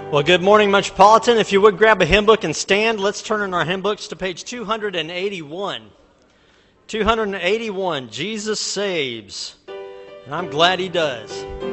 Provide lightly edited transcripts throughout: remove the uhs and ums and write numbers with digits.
Well, good morning, Metropolitan. If you would grab a hymn book and stand, let's turn in our hymn books to page 281. 281, Jesus Saves. And I'm glad He does.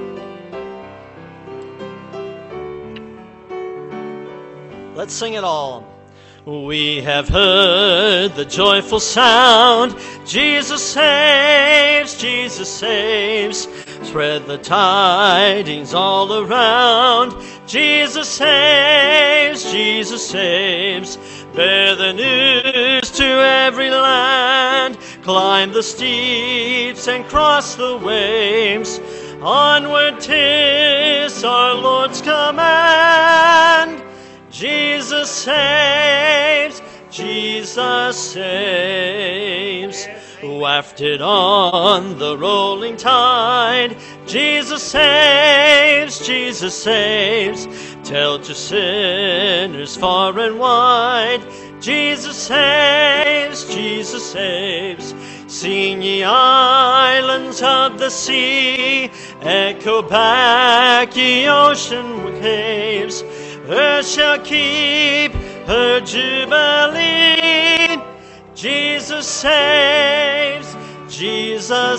Let's sing it all. We have heard the joyful sound. Jesus saves, Jesus saves. Spread the tidings all around. Jesus saves, Jesus saves. Bear the news to every land. Climb the steeps and cross the waves. Onward 'tis our Lord's command. Jesus saves, Jesus saves. Wafted on the rolling tide, Jesus saves, Jesus saves. Tell to sinners far and wide, Jesus saves, Jesus saves. Sing ye islands of the sea, echo back ye ocean caves. Earth shall keep her jubilee. Jesus saves, Jesus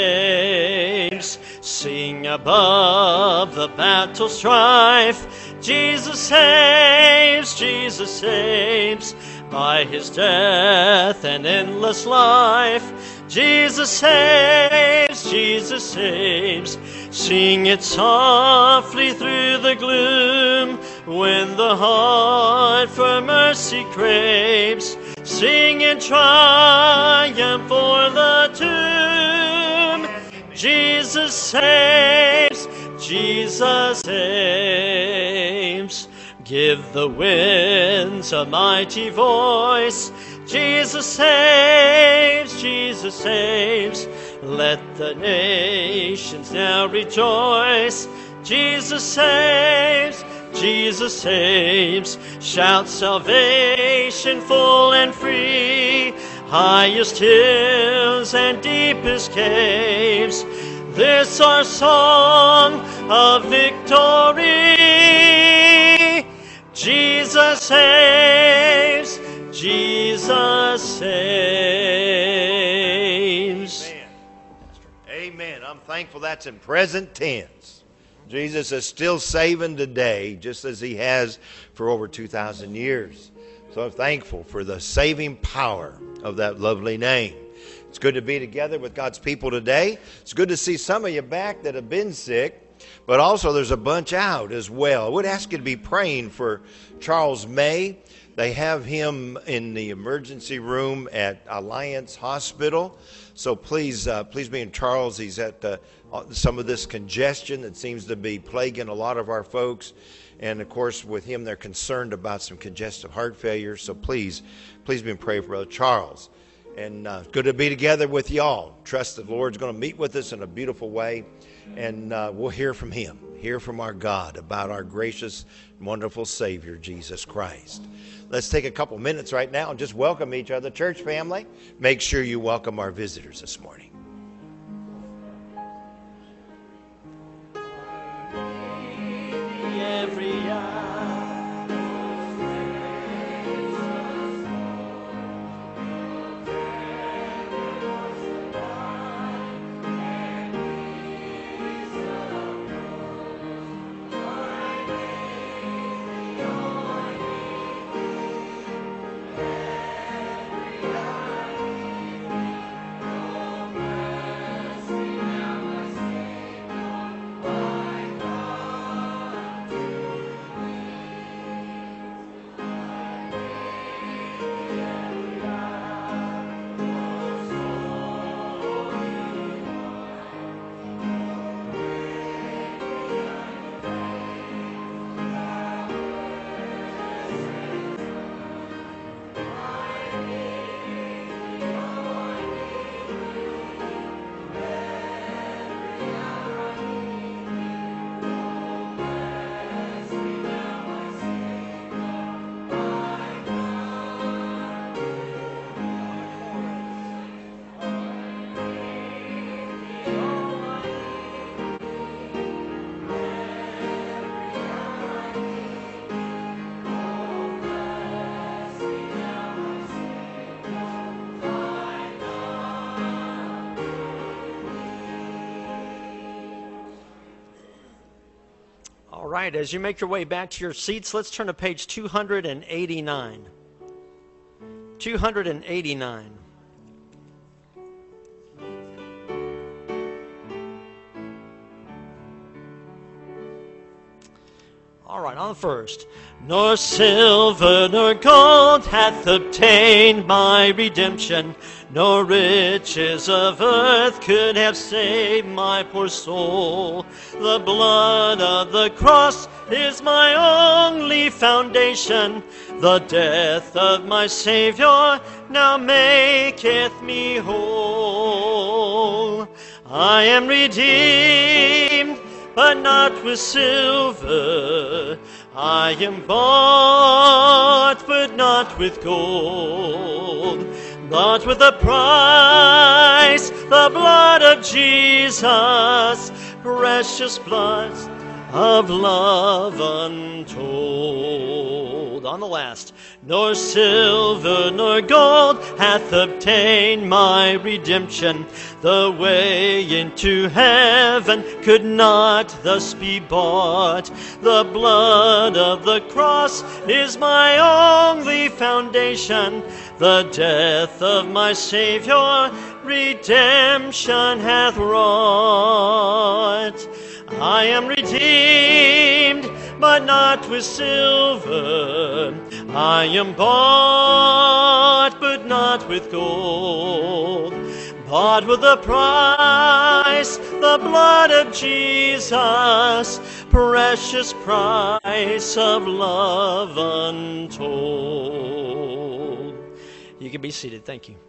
saves. Sing above the battle strife. Jesus saves, Jesus saves. By His death and endless life, Jesus saves, Jesus saves. Sing it softly through the gloom when the heart for mercy craves. Sing in triumph for the tomb. Jesus saves, Jesus saves. Give the winds a mighty voice. Jesus saves, Jesus saves. Let the nations now rejoice. Jesus saves, Jesus saves. Shout salvation full and free. Highest hills and deepest caves. This our song of victory. Jesus saves, Jesus saves. Amen. I'm thankful that's in present tense. Jesus is still saving today, just as He has for over 2,000 years. So I'm thankful for the saving power of that lovely name. It's good to be together with God's people today. It's good to see some of you back that have been sick, but also there's a bunch out as well. I would ask you to be praying for Charles May. They have him in the emergency room at Alliance Hospital. So please be in Charles. He's at some of this congestion that seems to be plaguing a lot of our folks. And, of course, with him, they're concerned about some congestive heart failure. So please be in prayer for Brother Charles. And good to be together with y'all. Trust that the Lord's going to meet with us in a beautiful way. And we'll hear from Him, hear from our God about our gracious, wonderful Savior, Jesus Christ. Let's take a couple minutes right now and just welcome each other. Church family, make sure you welcome our visitors this morning. Every All right, as you make your way back to your seats, let's turn to page 289. 289. All right, on the first. Nor silver nor gold hath obtained my redemption, nor riches of earth could have saved my poor soul. The blood of the cross is my only foundation. The death of my Savior now maketh me whole. I am redeemed, but not with silver. I am bought, but not with gold, but with the price, the blood of Jesus, precious blood of love untold. On the last. Nor silver nor gold hath obtained my redemption. The way into heaven could not thus be bought. The blood of the cross is my only foundation. The death of my Savior redemption hath wrought. I am redeemed, but not with silver. I am bought, but not with gold, bought with the price, the blood of Jesus, precious price of love untold. You can be seated. Thank you.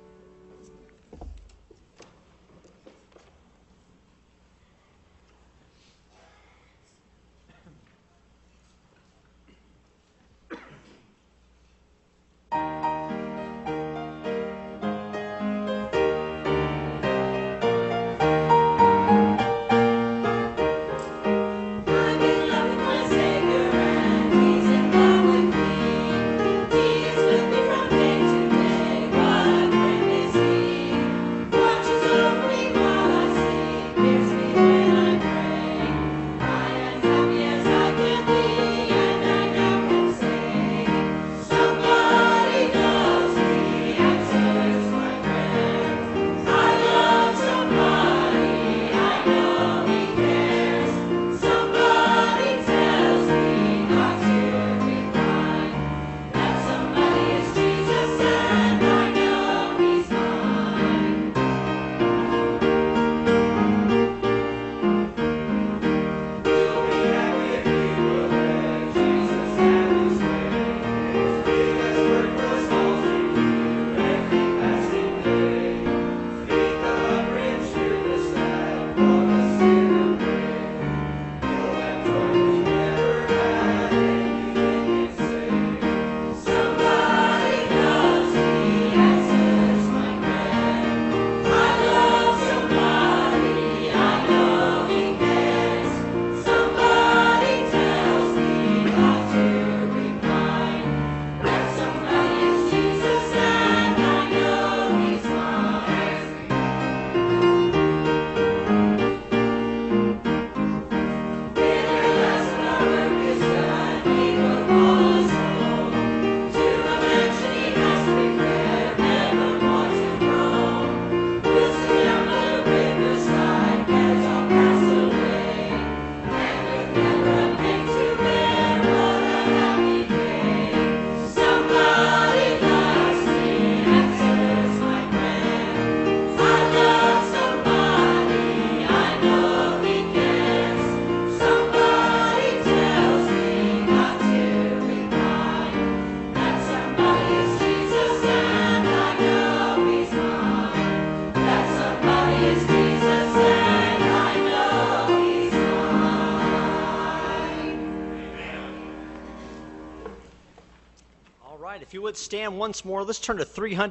If you would stand once more, let's turn to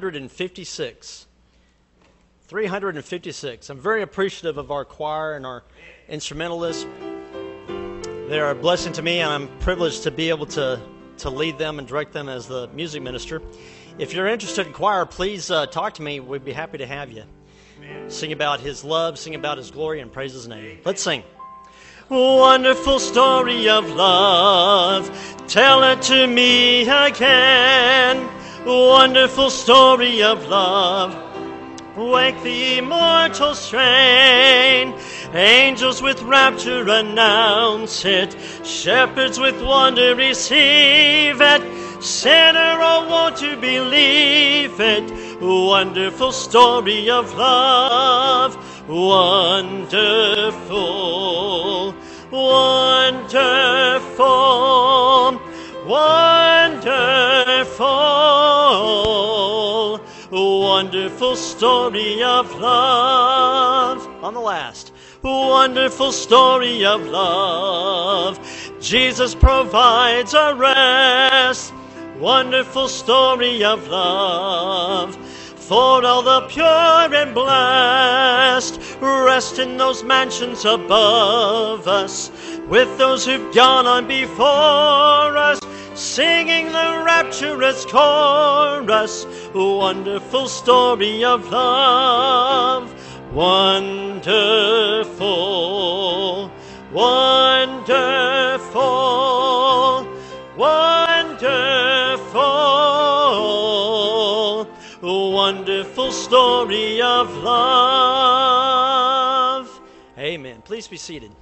356. 356. I'm very appreciative of our choir and our instrumentalists. They are a blessing to me, and I'm privileged to be able to lead them and direct them as the music minister. If you're interested in choir, please talk to me. We'd be happy to have you. Sing about His love, sing about His glory, and praise His name. Let's sing. Wonderful story of love, tell it to me again. Wonderful story of love, wake the immortal strain. Angels with rapture announce it, shepherds with wonder receive it. Sinner, oh, won't you believe it? Wonderful story of love, wonderful, wonderful, wonderful, wonderful story of love. On the last, wonderful story of love, Jesus provides a rest. Wonderful story of love, for all the pure and blessed, rest in those mansions above us, with those who've gone on before us, singing the rapturous chorus. Wonderful story of love, wonderful, wonderful, wonderful, wonderful story of love. Amen. Please be seated.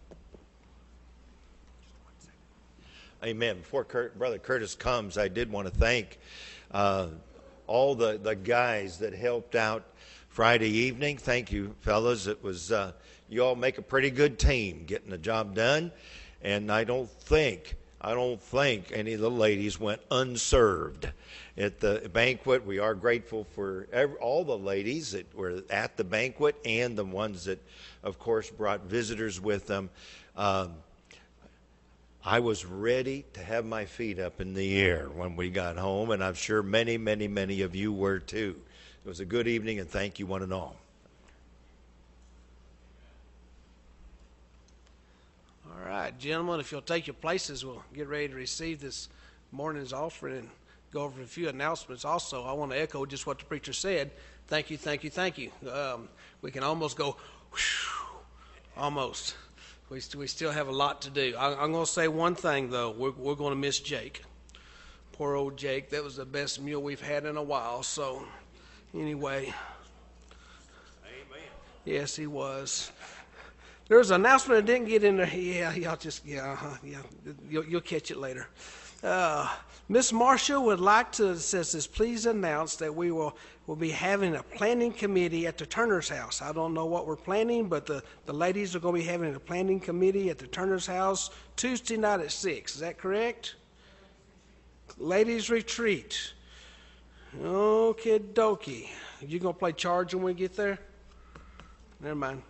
Amen. Before Brother Curtis comes, I did want to thank all the guys that helped out Friday evening. Thank you, fellas. It was you all make a pretty good team getting the job done, and I don't think any of the ladies went unserved at the banquet. We are grateful for all the ladies that were at the banquet and the ones that, of course, brought visitors with them. I was ready to have my feet up in the air when we got home, and I'm sure many, many, many of you were too. It was a good evening, and thank you one and all. All right, gentlemen, if you'll take your places, we'll get ready to receive this morning's offering and go over a few announcements. Also, I want to echo just what the preacher said. Thank you, thank you, thank you. We can almost go, whew, almost. We still have a lot to do. I'm going to say one thing, though. We're going to miss Jake. Poor old Jake. That was the best meal we've had in a while. So, anyway. Amen. Yes, he was. There was an announcement that didn't get in there. Yeah, you'll catch it later. Miss Marshall would like to, says this, please announce that we'll be having a planning committee at the Turner's house. I don't know what we're planning, but the ladies are going to be having a planning committee at the Turner's house Tuesday night at 6. Is that correct? Ladies retreat. Okie dokie. You going to play charge when we get there? Never mind.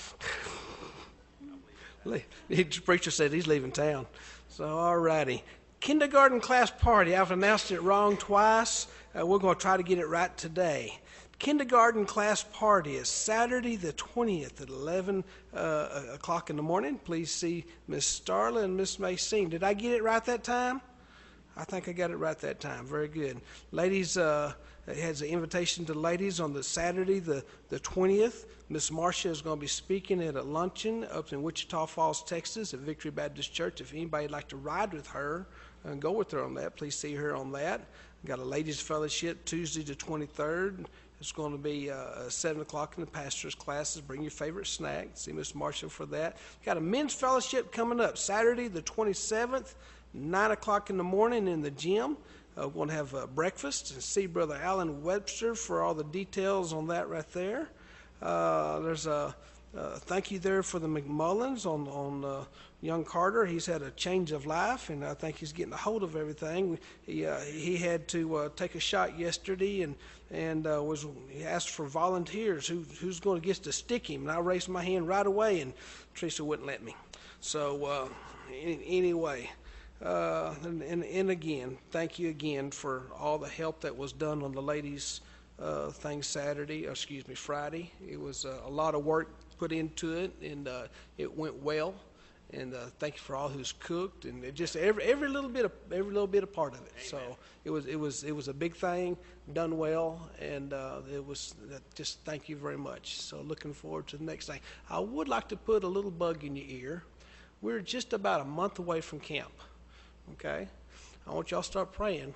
The preacher said he's leaving town. So, all righty. Kindergarten class party. I've announced it wrong twice. We're going to try to get it right today. Kindergarten class party is Saturday the 20th at 11 o'clock in the morning. Please see Miss Starla and Miss Macine. Did I get it right that time? I think I got it right that time. Very good. Ladies, it has an invitation to ladies on the Saturday the 20th. Miss Marcia is going to be speaking at a luncheon up in Wichita Falls, Texas at Victory Baptist Church. If anybody would like to ride with her and go with her on that, please see her on that. We've got a ladies fellowship Tuesday the 23rd. It's going to be 7 o'clock in the pastor's classes. Bring your favorite snack. See Miss Marcia for that. Got a men's fellowship coming up Saturday the 27th, 9 o'clock in the morning in the gym. We're going to have breakfast and see Brother Alan Webster for all the details on that right there. There's a thank you there for the McMullins on young Carter. He's had a change of life, and I think he's getting a hold of everything. He had to take a shot yesterday, and he asked for volunteers. Who's going to get to stick him? And I raised my hand right away, and Teresa wouldn't let me. So anyway. And again, thank you again for all the help that was done on the ladies' thing Friday. It was a lot of work put into it, and it went well. And thank you for all who's cooked, and it just every little bit of part of it. Amen. So it was a big thing, done well, and it was thank you very much. So looking forward to the next thing. I would like to put a little bug in your ear. We're just about a month away from camp, okay? I want y'all to start praying.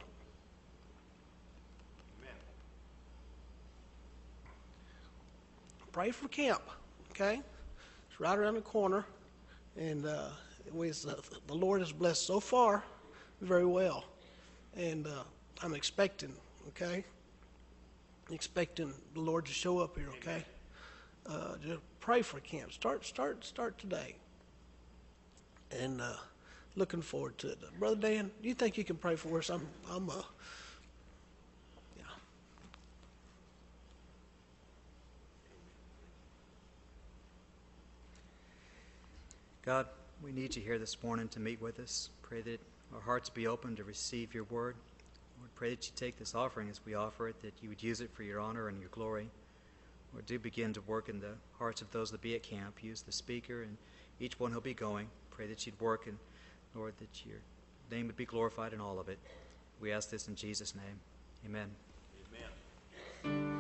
Pray for camp, okay? It's right around the corner, and the Lord has blessed so far very well, and I'm expecting, okay? Expecting the Lord to show up here, okay? Just pray for camp. Start today, and looking forward to it. Brother Dan, do you think you can pray for us? Yeah. God, we need you here this morning to meet with us. Pray that our hearts be open to receive your word. Lord, pray that you take this offering as we offer it, that you would use it for your honor and your glory. Lord, do begin to work in the hearts of those that be at camp. Use the speaker and each one who'll be going. Pray that you'd work, and Lord, that your name would be glorified in all of it. We ask this in Jesus' name. Amen. Amen.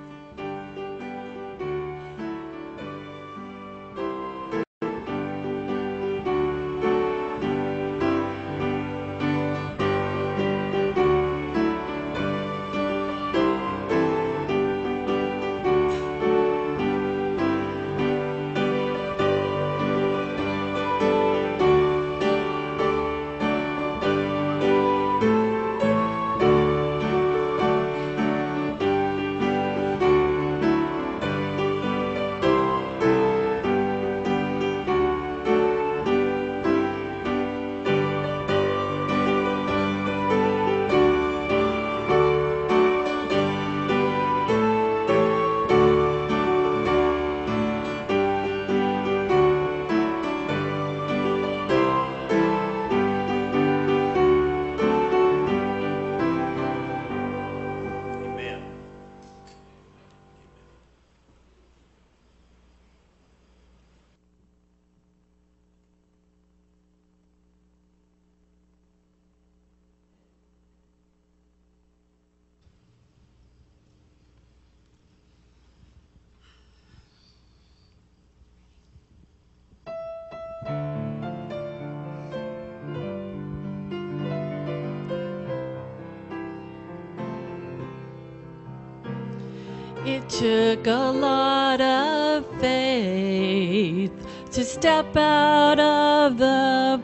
It took a lot of faith to step out of the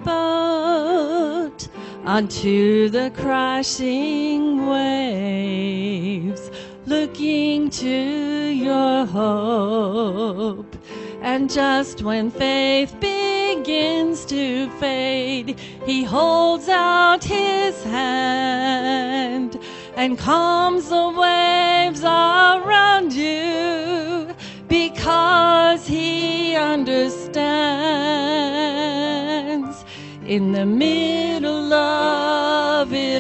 boat onto the crashing waves, looking to your hope. And just when faith begins to fade, he holds out his hand and calms the waves around you, because he understands in the middle of it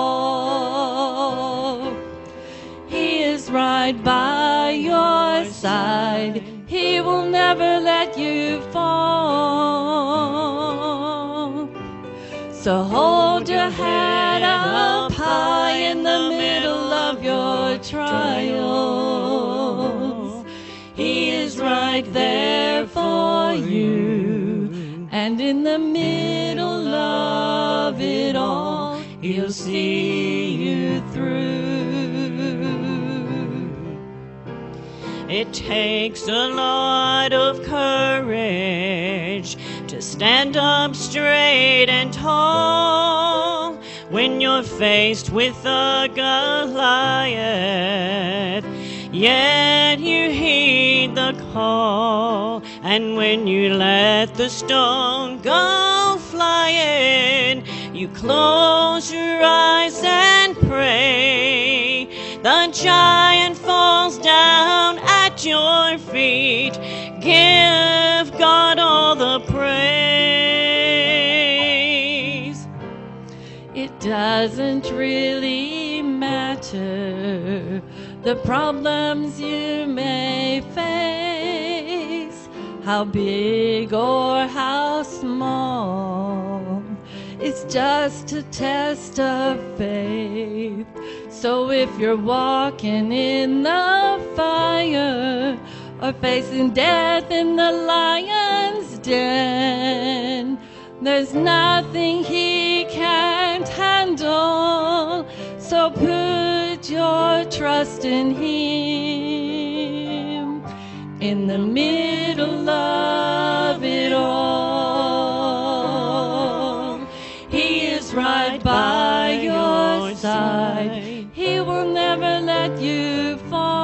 all. He is right by your side. He will never let you fall. So hold your head up high in the middle of your trials. He is right there for you, and in the middle of it all, he'll see you through. It takes a lot of courage to stand up straight and tall when you're faced with a Goliath, yet you heed the call. And when you let the stone go flying, you close your eyes and pray. The giant falls down at your feet. Give God all the praise. It doesn't really matter the problems you may face, how big or how small. It's just a test of faith. So if you're walking in the fire or facing death in the lion's den, There's nothing He can't handle, so put your trust in Him. In the middle of it all, He is right by your side. He will never let you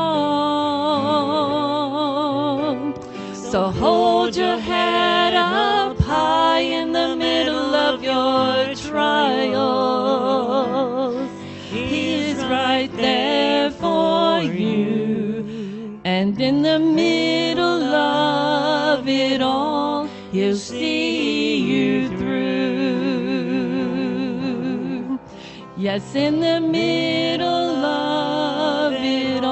fall. So hold your head up high in the middle of your trials. He is right there for you. And in the middle of it all, He'll see you through. Yes, in the middle of it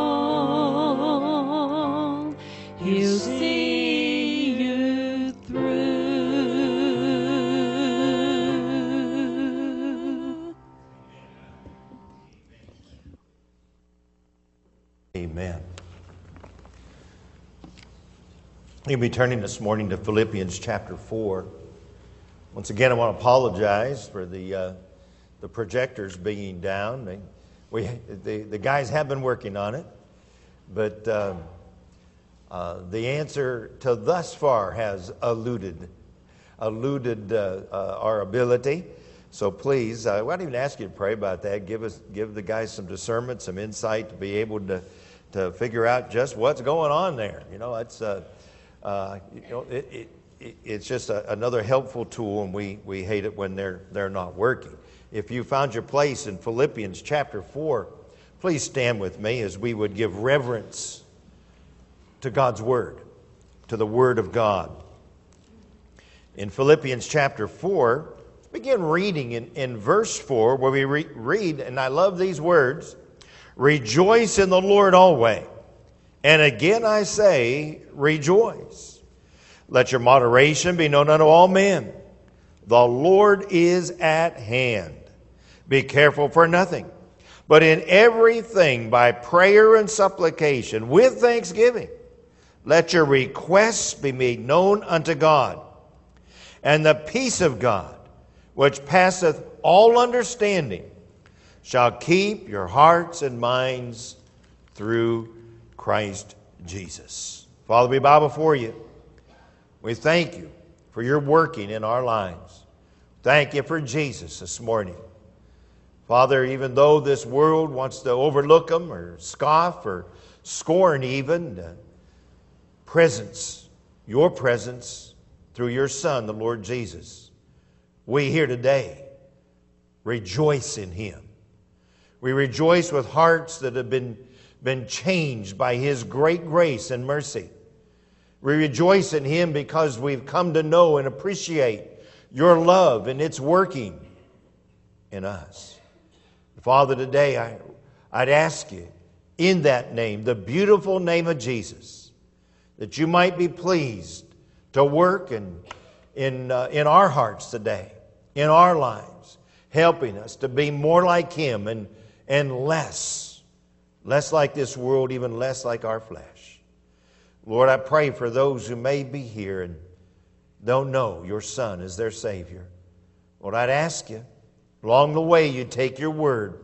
all, He'll see you through. Amen. You'll be turning this morning to Philippians chapter 4. Once again, I want to apologize for the projectors being down. The guys have been working on it, but the answer to thus far has eluded our ability. So please, I won't even ask you to pray about that. Give the guys some discernment, some insight to be able to figure out just what's going on there. You know, it's just another helpful tool, and we hate it when they're not working. If you found your place in Philippians chapter 4, please stand with me as we would give reverence to God's Word, to the Word of God. In Philippians chapter 4, begin reading in verse 4, where we read, and I love these words, "Rejoice in the Lord always. And again I say, rejoice. Let your moderation be known unto all men. The Lord is at hand. Be careful for nothing, but in everything by prayer and supplication with thanksgiving, let your requests be made known unto God. And the peace of God, which passeth all understanding, shall keep your hearts and minds through Christ Jesus." Father, we bow before you. We thank you for your working in our lives. Thank you for Jesus this morning. Father, even though this world wants to overlook him or scoff or scorn even, your presence through your Son, the Lord Jesus, we here today rejoice in him. We rejoice with hearts that have been changed by his great grace and mercy. We rejoice in him because we've come to know and appreciate your love and its working in us. Father, today I'd ask you in that name, the beautiful name of Jesus, that you might be pleased to work in our hearts today, in our lives, helping us to be more like him and less like this world, even less like our flesh. Lord, I pray for those who may be here and don't know your Son as their Savior. Lord, I'd ask you, along the way, you take your word,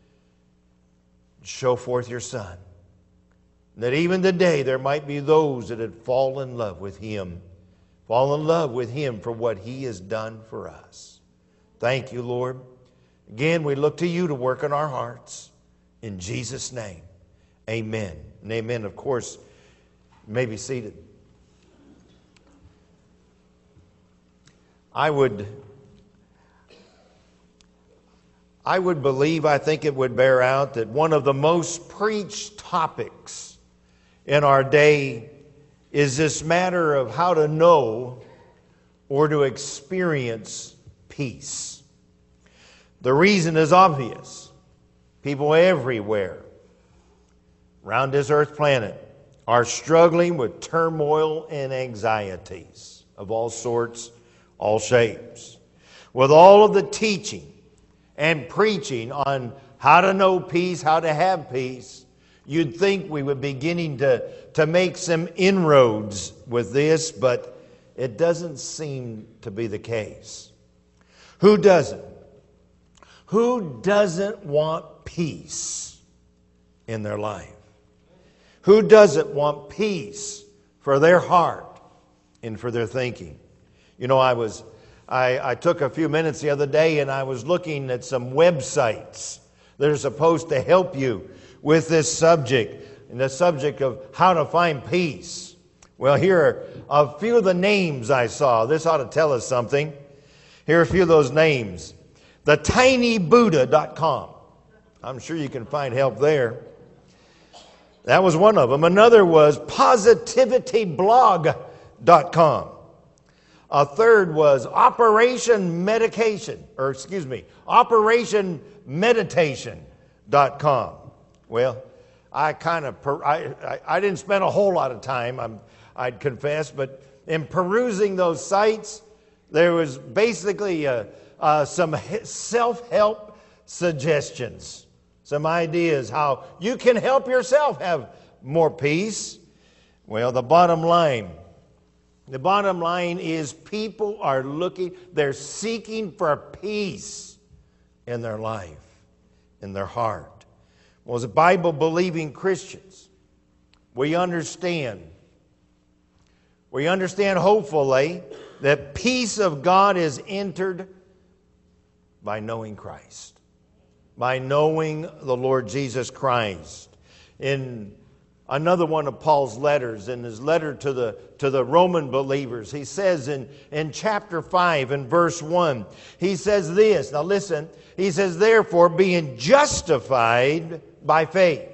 show forth your Son. That even today there might be those that had fallen in love with him for what he has done for us. Thank you, Lord. Again, we look to you to work in our hearts. In Jesus' name, amen and amen. Of course, you may be seated. I would believe, I think it would bear out that one of the most preached topics in our day is this matter of how to know or to experience peace. The reason is obvious. People everywhere around this earth planet are struggling with turmoil and anxieties of all sorts, all shapes. With all of the teaching and preaching on how to know peace, how to have peace, you'd think we were beginning to make some inroads with this, but it doesn't seem to be the case. Who doesn't? Who doesn't want peace in their life? Who doesn't want peace for their heart and for their thinking? You know, I took a few minutes the other day and I was looking at some websites that are supposed to help you with this subject, and the subject of how to find peace. Well, here are a few of the names I saw. This ought to tell us something. Here are a few of those names. TheTinyBuddha.com. I'm sure you can find help there. That was one of them. Another was PositivityBlog.com. A third was OperationMeditation.com. Well, I didn't spend a whole lot of time, I'd confess, but in perusing those sites, there was basically some self-help suggestions, some ideas how you can help yourself have more peace. Well, the bottom line is people are they're seeking for peace in their life, in their heart. Well, as Bible-believing Christians, we understand hopefully that peace of God is entered by knowing Christ, by knowing the Lord Jesus Christ. In another one of Paul's letters, in his letter to the Roman believers, he says in chapter 5 and verse 1, he says this. Now listen, he says, therefore, being justified by faith.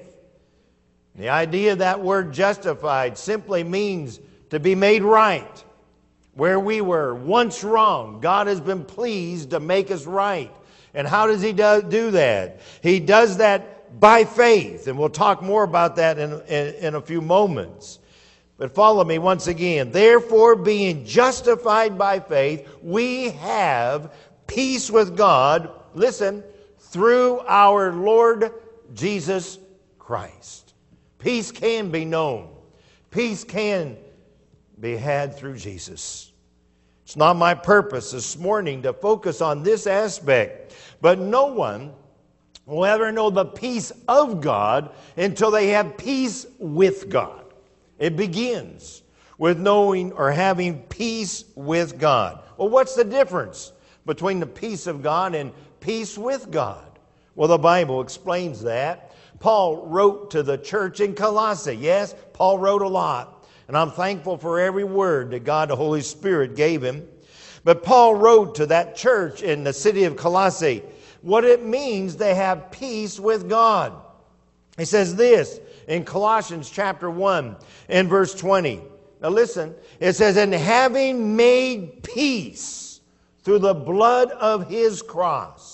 The idea of that word justified simply means to be made right. Where we were once wrong, God has been pleased to make us right. And how does He do that? He does that by faith. And we'll talk more about that in a few moments. But follow me once again. Therefore, being justified by faith, we have peace with God, listen, through our Lord Jesus Christ. Peace can be known. Peace can be had through Jesus. It's not my purpose this morning to focus on this aspect, but no one will ever know the peace of God until they have peace with God. It begins with knowing or having peace with God. Well, what's the difference between the peace of God and peace with God? Well, the Bible explains that. Paul wrote to the church in Colossae. Yes, Paul wrote a lot. And I'm thankful for every word that God, the Holy Spirit, gave him. But Paul wrote to that church in the city of Colossae what it means to have peace with God. He says this in Colossians chapter 1 and verse 20. Now listen, it says, and having made peace through the blood of His cross.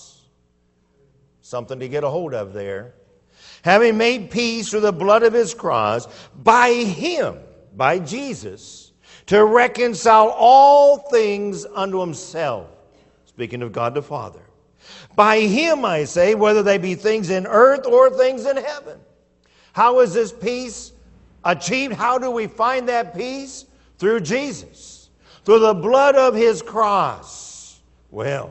Something to get a hold of there. Having made peace through the blood of His cross, by Him, by Jesus, to reconcile all things unto Himself. Speaking of God the Father. By Him, I say, whether they be things in earth or things in heaven. How is this peace achieved? How do we find that peace? Through Jesus. Through the blood of His cross. Well,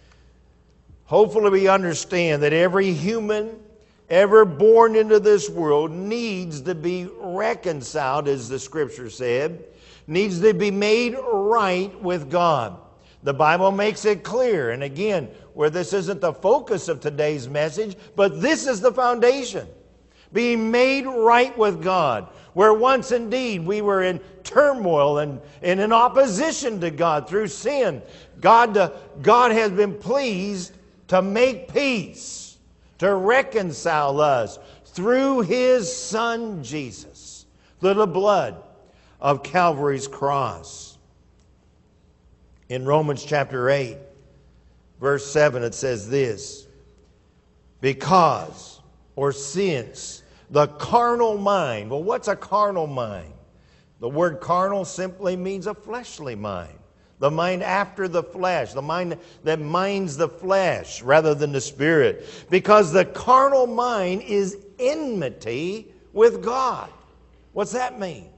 hopefully we understand that every human ever born into this world needs to be reconciled, as the Scripture said, needs to be made right with God. The Bible makes it clear, and again, where this isn't the focus of today's message, but this is the foundation. Being made right with God, where once indeed we were in turmoil and in opposition to God through sin. God has been pleased to make peace, to reconcile us through His Son Jesus, through the blood of Calvary's cross. In Romans chapter 8, verse 7, it says this, because, or since, the carnal mind. Well, what's a carnal mind? The word carnal simply means a fleshly mind. The mind after the flesh, the mind that minds the flesh rather than the Spirit. Because the carnal mind is enmity with God. What's that mean?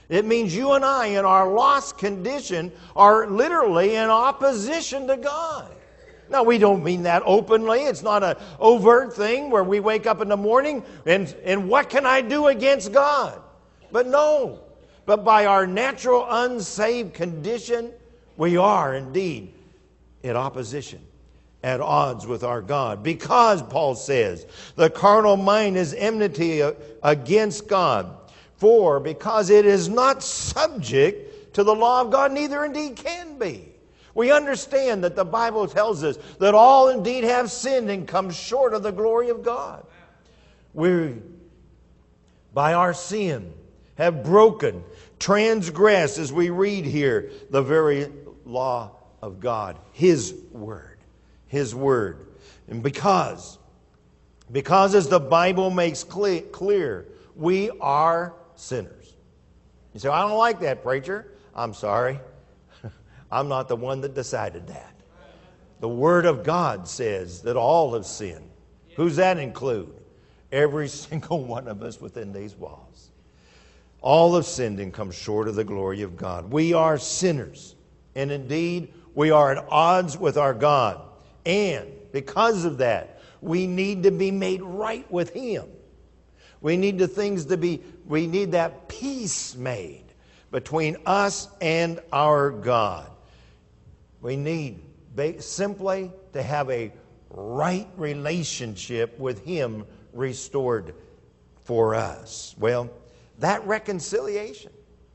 It means you and I, in our lost condition, are literally in opposition to God. Now, we don't mean that openly. It's not an overt thing where we wake up in the morning and what can I do against God? But no. But by our natural unsaved condition, we are indeed in opposition, at odds with our God. Because, Paul says, the carnal mind is enmity against God. For, because it is not subject to the law of God, neither indeed can be. We understand that the Bible tells us that all indeed have sinned and come short of the glory of God. We, by our sin, have broken, transgressed, as we read here, the very law of God, His Word. His Word. And because as the Bible makes clear, we are sinners. You say, I don't like that, preacher. I'm sorry. I'm not the one that decided that. The Word of God says that all have sinned. Who's that include? Every single one of us within these walls. All have sinned and come short of the glory of God. We are sinners. And indeed, we are at odds with our God. And because of that, we need to be made right with Him. We need we need that peace made between us and our God. We need simply to have a right relationship with Him restored for us. Well, that reconciliation,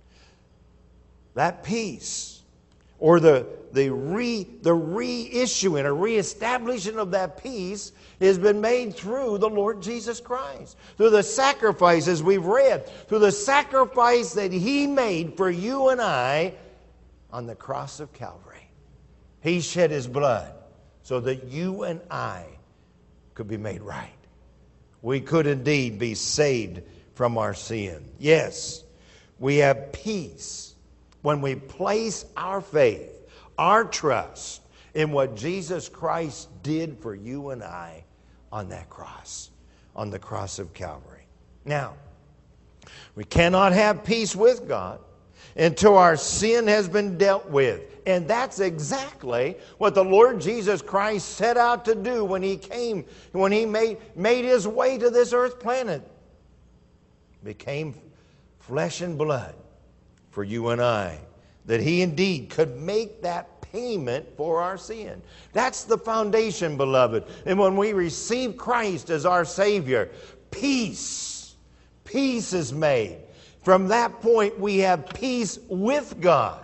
that peace, or the reissuing or reestablishing of that peace has been made through the Lord Jesus Christ. Through the sacrifices we've read. Through the sacrifice that He made for you and I on the cross of Calvary. He shed His blood so that you and I could be made right. We could indeed be saved from our sin. Yes, we have peace when we place our faith, our trust in what Jesus Christ did for you and I on that cross, on the cross of Calvary. Now, we cannot have peace with God until our sin has been dealt with. And that's exactly what the Lord Jesus Christ set out to do when He came, when He made His way to this earth planet. Became flesh and blood for you and I, that He indeed could make that payment for our sin. That's the foundation, beloved. And when we receive Christ as our Savior, peace is made. From that point, we have peace with God.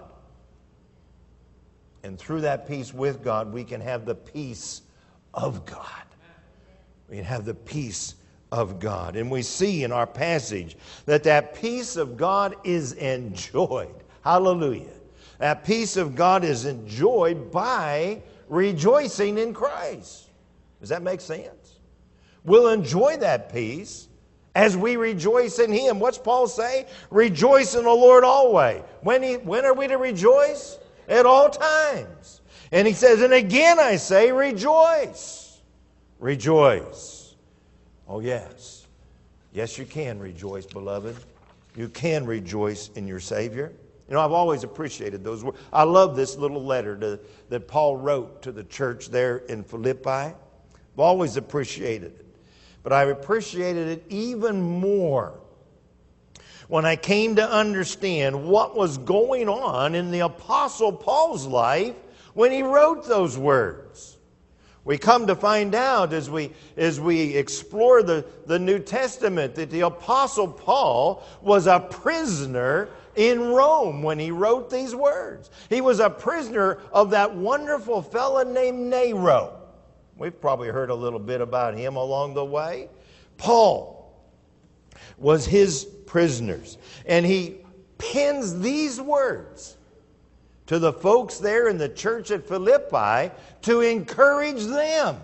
And through that peace with God, we can have the peace of God. We can have the peace of God. And we see in our passage that peace of God is enjoyed. Hallelujah. That peace of God is enjoyed by rejoicing in Christ. Does that make sense? We'll enjoy that peace as we rejoice in Him. What's Paul say? Rejoice in the Lord always. When are we to rejoice? At all times. And he says, and again I say, rejoice. Rejoice. Oh yes. Yes, you can rejoice, beloved. You can rejoice in your Savior. You know, I've always appreciated those words. I love this little letter that Paul wrote to the church there in Philippi. I've always appreciated it. But I've appreciated it even more when I came to understand what was going on in the Apostle Paul's life when he wrote those words. We come to find out as we explore the New Testament that the Apostle Paul was a prisoner in Rome when he wrote these words. He was a prisoner of that wonderful fellow named Nero. We've probably heard a little bit about him along the way. Paul was his prisoners. And he pens these words to the folks there in the church at Philippi to encourage them.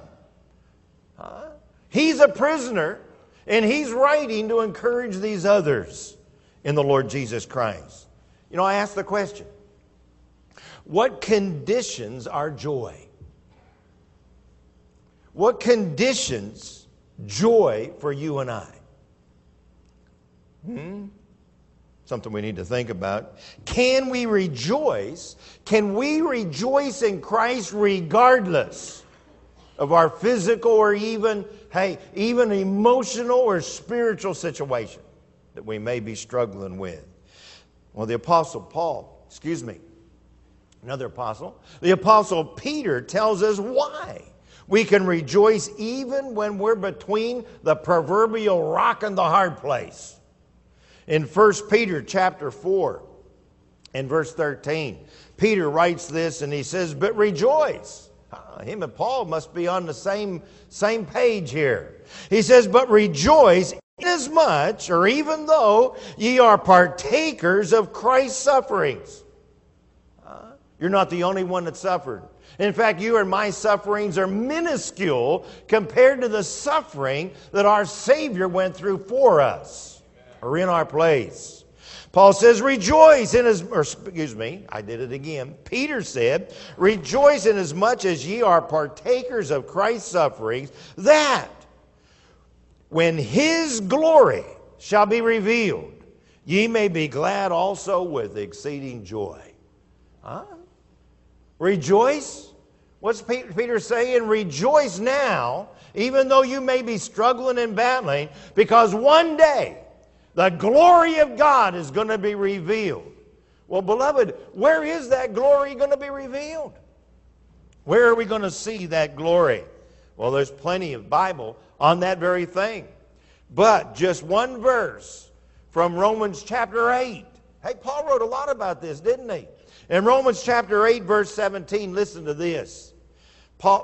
He's a prisoner, and he's writing to encourage these others in the Lord Jesus Christ. You know, I ask the question, what conditions our joy? What conditions joy for you and I? Something we need to think about. Can we rejoice? Can we rejoice in Christ regardless of our physical or even emotional or spiritual situation that we may be struggling with? Well, the Apostle Peter tells us why we can rejoice even when we're between the proverbial rock and the hard place. In 1 Peter chapter 4 and verse 13, Peter writes this and he says, "But rejoice." Him and Paul must be on the same page here. He says, "But rejoice inasmuch, or even though, ye are partakers of Christ's sufferings." You're not the only one that suffered. In fact, you and my sufferings are minuscule compared to the suffering that our Savior went through for us, or in our place. Paul says, rejoice Peter said, "Rejoice inasmuch as ye are partakers of Christ's sufferings, that when His glory shall be revealed, ye may be glad also with exceeding joy." Rejoice? What's Peter saying? Rejoice now, even though you may be struggling and battling, because one day the glory of God is going to be revealed. Well, beloved, where is that glory going to be revealed? Where are we going to see that glory? Well, there's plenty of Bible on that very thing. But just one verse from Romans chapter 8. Hey, Paul wrote a lot about this, didn't he? In Romans chapter 8, verse 17, listen to this. Paul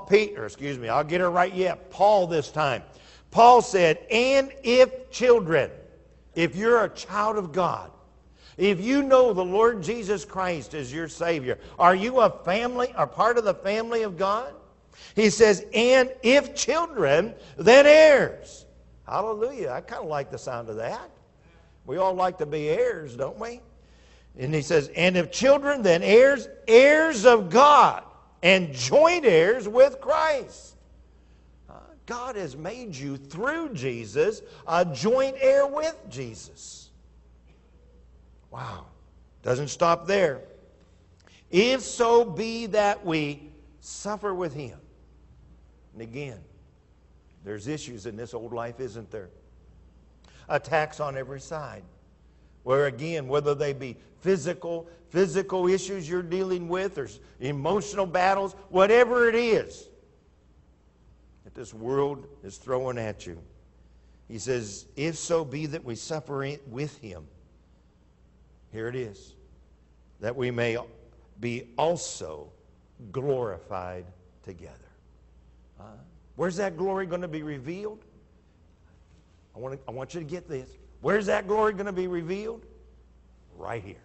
this time. Paul said, "And if children," if you're a child of God, if you know the Lord Jesus Christ as your Savior, are you a family, or part of the family of God? He says, "And if children, then heirs." Hallelujah. I kind of like the sound of that. We all like to be heirs, don't we? And he says, "And if children, then heirs, heirs of God, and joint heirs with Christ." God has made you, through Jesus, a joint heir with Jesus. Wow. Doesn't stop there. "If so be that we suffer with Him." And again, there's issues in this old life, isn't there? Attacks on every side. Where again, whether they be physical issues you're dealing with, or emotional battles, whatever it is that this world is throwing at you. He says, if so be that we suffer with Him. Here it is. That we may be also glorified together. Where's that glory going to be revealed? I want you to get this. Where's that glory going to be revealed? Right here.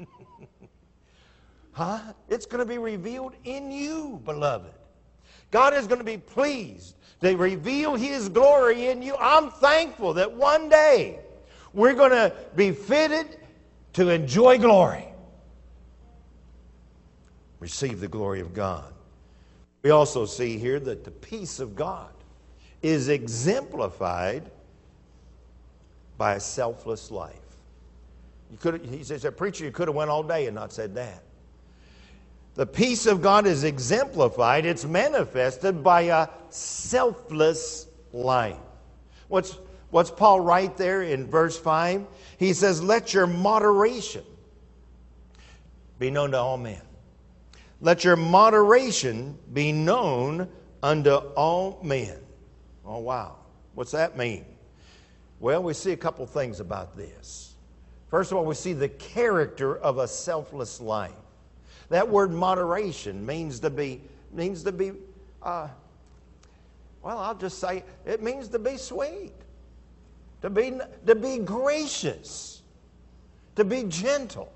It's going to be revealed in you, beloved. God is going to be pleased to reveal His glory in you. I'm thankful that one day we're going to be fitted to enjoy glory. Receive the glory of God. We also see here that the peace of God is exemplified by a selfless life. He says, "Preacher, you could have went all day and not said that." The peace of God is exemplified, it's manifested by a selfless life. What's Paul write there in verse 5? He says, "Let your moderation be known to all men." Let your moderation be known unto all men. Oh, wow. What's that mean? Well, we see a couple things about this. First of all, we see the character of a selfless life. That word moderation means to be, I'll just say, it means to be sweet, to be gracious, to be gentle.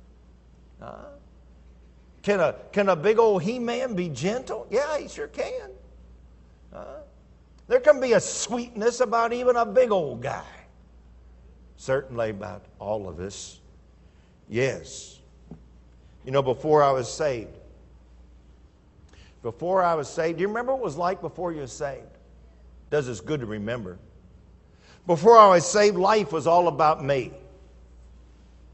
Can a big old He-Man be gentle? Yeah, he sure can. There can be a sweetness about even a big old guy. Certainly about all of us. Yes. You know, before I was saved, do you remember what it was like before you were saved? Does us good to remember. Before I was saved, life was all about me.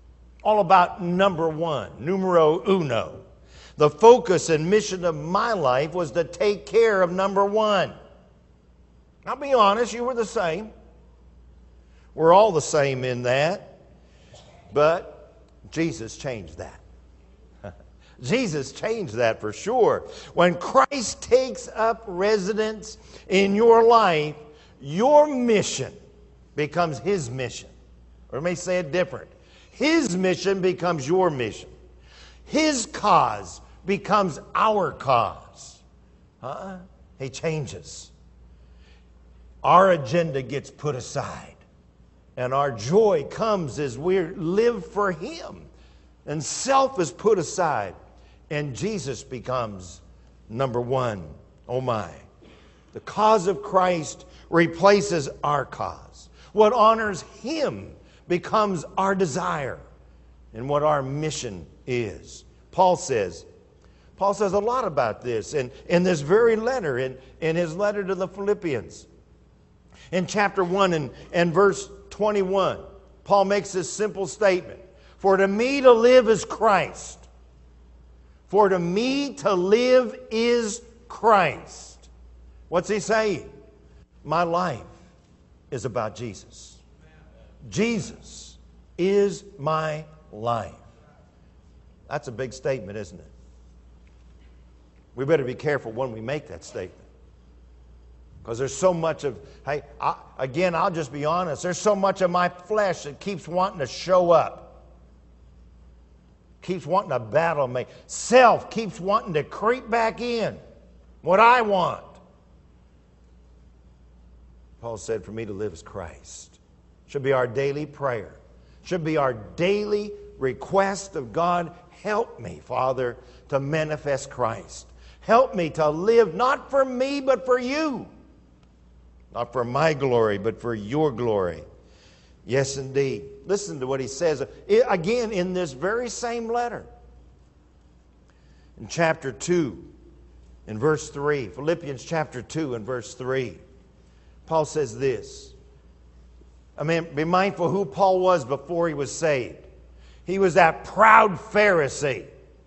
all about number one, numero uno. The focus and mission of my life was to take care of number one. I'll be honest, you were the same. We're all the same in that. But Jesus changed that. Jesus changed that for sure. When Christ takes up residence in your life, your mission becomes His mission. Or let me say it different. His mission becomes your mission. His cause becomes our cause. He changes. Our agenda gets put aside. And our joy comes as we live for Him. And self is put aside. And Jesus becomes number one. Oh my. The cause of Christ replaces our cause. What honors Him becomes our desire and what our mission is. Paul says a lot about this in this very letter, in his letter to the Philippians. In chapter 1 and verse 21, Paul makes this simple statement. For to me to live is Christ. For to me to live is Christ. What's he saying? My life is about Jesus. Jesus is my life. That's a big statement, isn't it? We better be careful when we make that statement. Because there's so much of, I'll just be honest, there's so much of my flesh that keeps wanting to show up. Keeps wanting to battle me. Self keeps wanting to creep back in. What I want. Paul said, for me to live is Christ. Should be our daily prayer. Should be our daily request of God. Help me, Father, to manifest Christ. Help me to live not for me, but for you. Not for my glory, but for your glory. Yes, indeed. Listen to what he says again in this very same letter. In chapter 2, in verse 3, Philippians chapter 2 and verse 3, Paul says this. Be mindful who Paul was before he was saved. He was that proud Pharisee.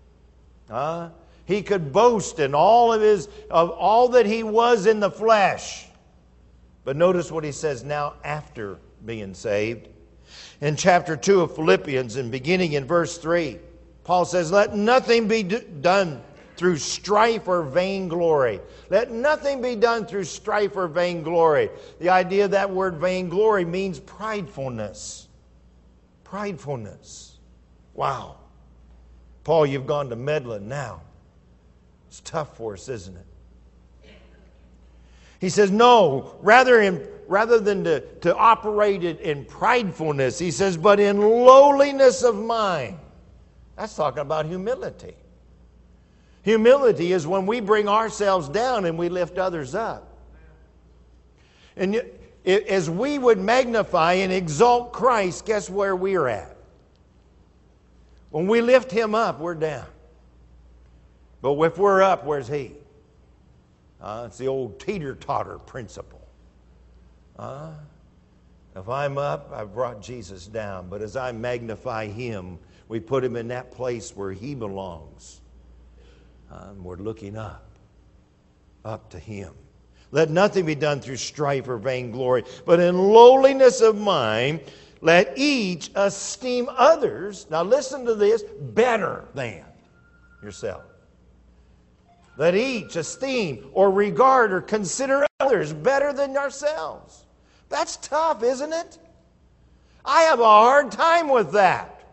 He could boast in all that he was in the flesh. But notice what he says now after being saved. In chapter 2 of Philippians and beginning in verse 3, Paul says, let nothing be done through strife or vainglory. Let nothing be done through strife or vainglory. The idea of that word vainglory means pridefulness. Pridefulness. Wow. Paul, you've gone to meddling now. It's tough for us, isn't it? He says, no, rather than to operate it in pridefulness, he says, but in lowliness of mind. That's talking about humility. Humility is when we bring ourselves down and we lift others up. And as we would magnify and exalt Christ, guess where we're at? When we lift Him up, we're down. But if we're up, where's He? It's the old teeter-totter principle. If I'm up, I've brought Jesus down. But as I magnify Him, we put Him in that place where He belongs. We're looking up to Him. Let nothing be done through strife or vainglory, but in lowliness of mind, let each esteem others, now listen to this, better than yourself. Let each esteem or regard or consider others better than ourselves. That's tough, isn't it? I have a hard time with that.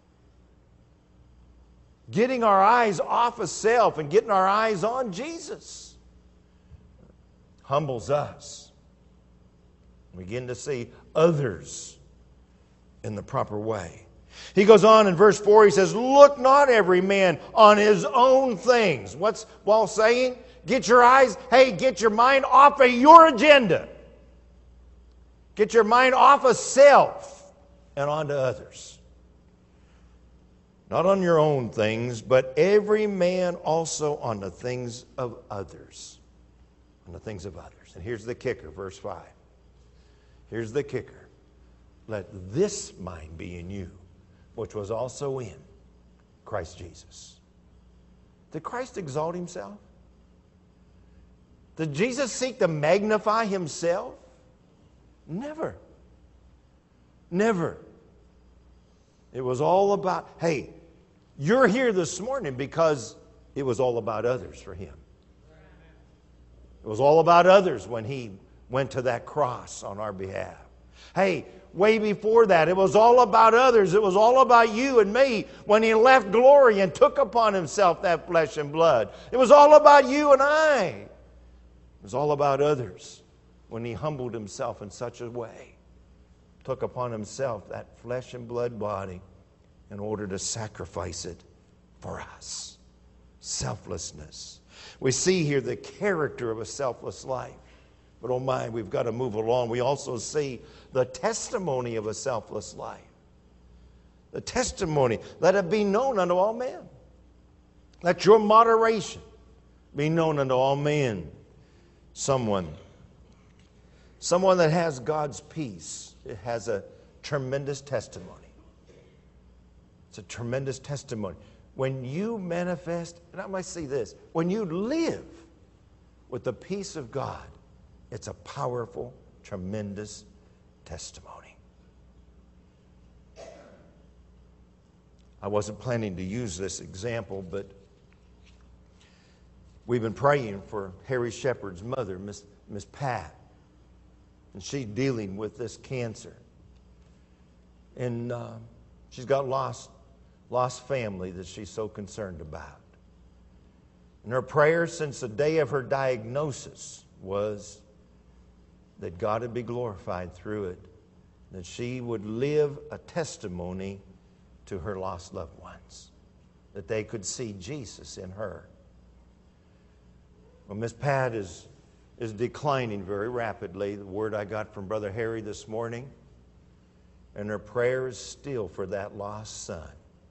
Getting our eyes off of self and getting our eyes on Jesus humbles us. We begin to see others in the proper way. He goes on in verse 4, he says, look not every man on his own things. What's Paul saying? Get your mind off of your agenda. Get your mind off of self and onto others. Not on your own things, but every man also on the things of others. On the things of others. And here's the kicker, verse 5. Here's the kicker. Let this mind be in you, which was also in Christ Jesus. Did Christ exalt himself? Did Jesus seek to magnify himself? Never. Never. It was all about, hey, you're here this morning because it was all about others for him. It was all about others when he went to that cross on our behalf. Hey, way before that, it was all about others. It was all about you and me when he left glory and took upon himself that flesh and blood. It was all about you and I. It was all about others when he humbled himself in such a way, took upon himself that flesh and blood body in order to sacrifice it for us. Selflessness. We see here the character of a selfless life. But oh my, we've got to move along. We also see the testimony of a selfless life. The testimony. Let it be known unto all men. Let your moderation be known unto all men. Someone that has God's peace, it has a tremendous testimony. It's a tremendous testimony. When you manifest, and I might say this, when you live with the peace of God, it's a powerful, tremendous testimony. I wasn't planning to use this example, but we've been praying for Harry Shepard's mother, Miss Pat. And she's dealing with this cancer. And she's got lost family that she's so concerned about. And her prayer since the day of her diagnosis was that God would be glorified through it, that she would live a testimony to her lost loved ones, that they could see Jesus in her. Well, Miss Pat is declining very rapidly, the word I got from Brother Harry this morning, and her prayer is still for that lost son.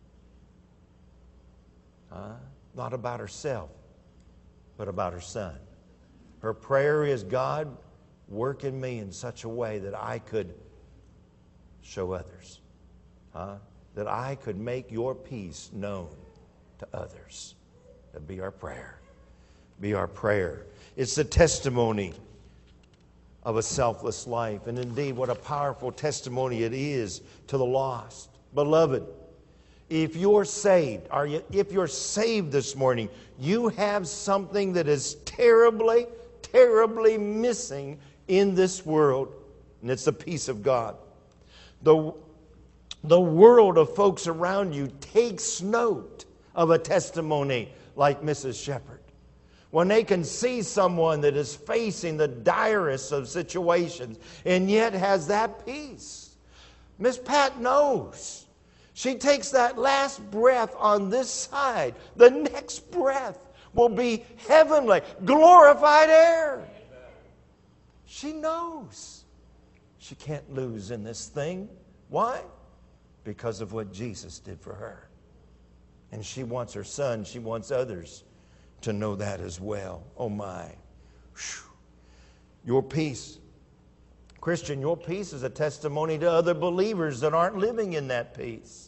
Not about herself, but about her son. Her prayer is, God, work in me in such a way that I could show others. That I could make your peace known to others. That'd be our prayer. Be our prayer. It's the testimony of a selfless life. And indeed, what a powerful testimony it is to the lost. Beloved, if you're saved, if you're saved this morning, you have something that is terribly, terribly missing in this world, and it's the peace of God. The world of folks around you takes note of a testimony like Mrs. Shepard. When they can see someone that is facing the direst of situations and yet has that peace. Miss Pat knows. She takes that last breath on this side. The next breath will be heavenly, glorified air. She knows she can't lose in this thing. Why? Because of what Jesus did for her. And she wants her son, she wants others to know that as well. Oh my. Whew. Your peace. Christian, your peace is a testimony to other believers that aren't living in that peace.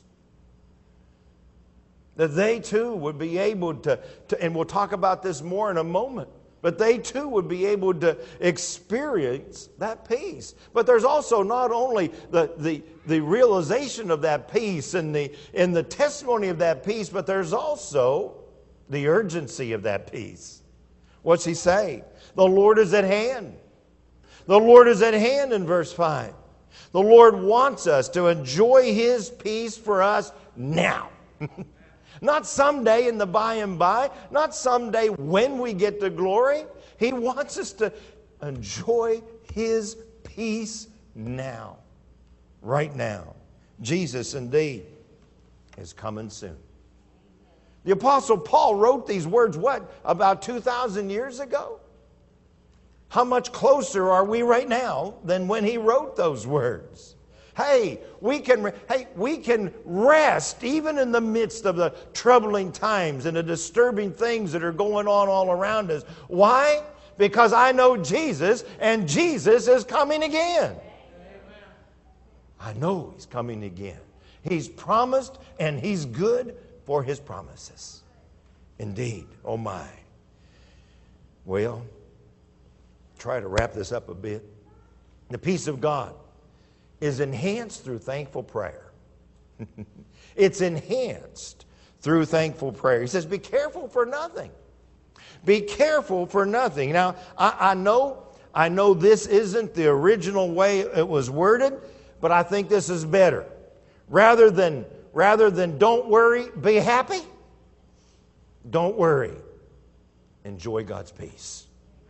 That they too would be able to, and we'll talk about this more in a moment, but they too would be able to experience that peace. But there's also not only the realization of that peace and the testimony of that peace, but there's also the urgency of that peace. What's he say? The Lord is at hand. The Lord is at hand in verse 5. The Lord wants us to enjoy His peace for us now. Not someday in the by and by. Not someday when we get to glory. He wants us to enjoy His peace now. Right now. Jesus indeed is coming soon. The Apostle Paul wrote these words, about 2,000 years ago? How much closer are we right now than when he wrote those words? Hey, we can rest even in the midst of the troubling times and the disturbing things that are going on all around us. Why? Because I know Jesus, and Jesus is coming again. I know He's coming again. He's promised, and He's good for His promises. Indeed. Oh my. Well, try to wrap this up a bit. The peace of God is enhanced through thankful prayer. It's enhanced through thankful prayer. He says, be careful for nothing. Be careful for nothing. Now, I know this isn't the original way it was worded, but I think this is better. Rather than don't worry, be happy. Don't worry. Enjoy God's peace.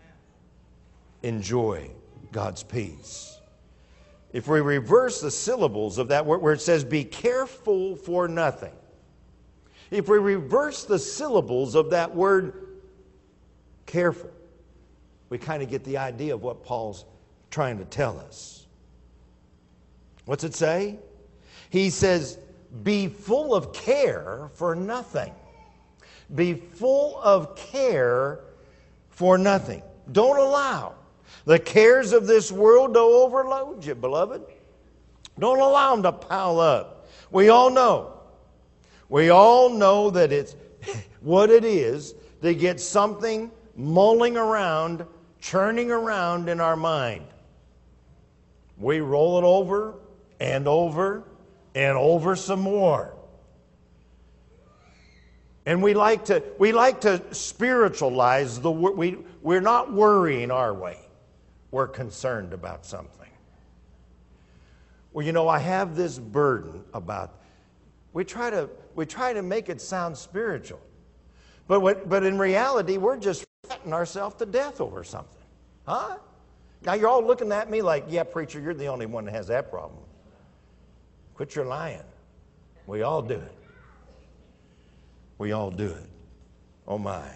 Enjoy God's peace. If we reverse the syllables of that word where it says be careful for nothing, if we reverse the syllables of that word careful, we kind of get the idea of what Paul's trying to tell us. What's it say? He says, be full of care for nothing. Be full of care for nothing. Don't allow the cares of this world to overload you, beloved. Don't allow them to pile up. We all know that it's what it is to get something mulling around, churning around in our mind. We roll it over and over and over some more. And we like to spiritualize the word. We're not worrying, are we? We're concerned about something. Well, I have this burden about. We try to make it sound spiritual, but in reality, we're just fretting ourselves to death over something, huh? Now you're all looking at me like, yeah, preacher, you're the only one that has that problem. Quit your lying. We all do it. We all do it. Oh my.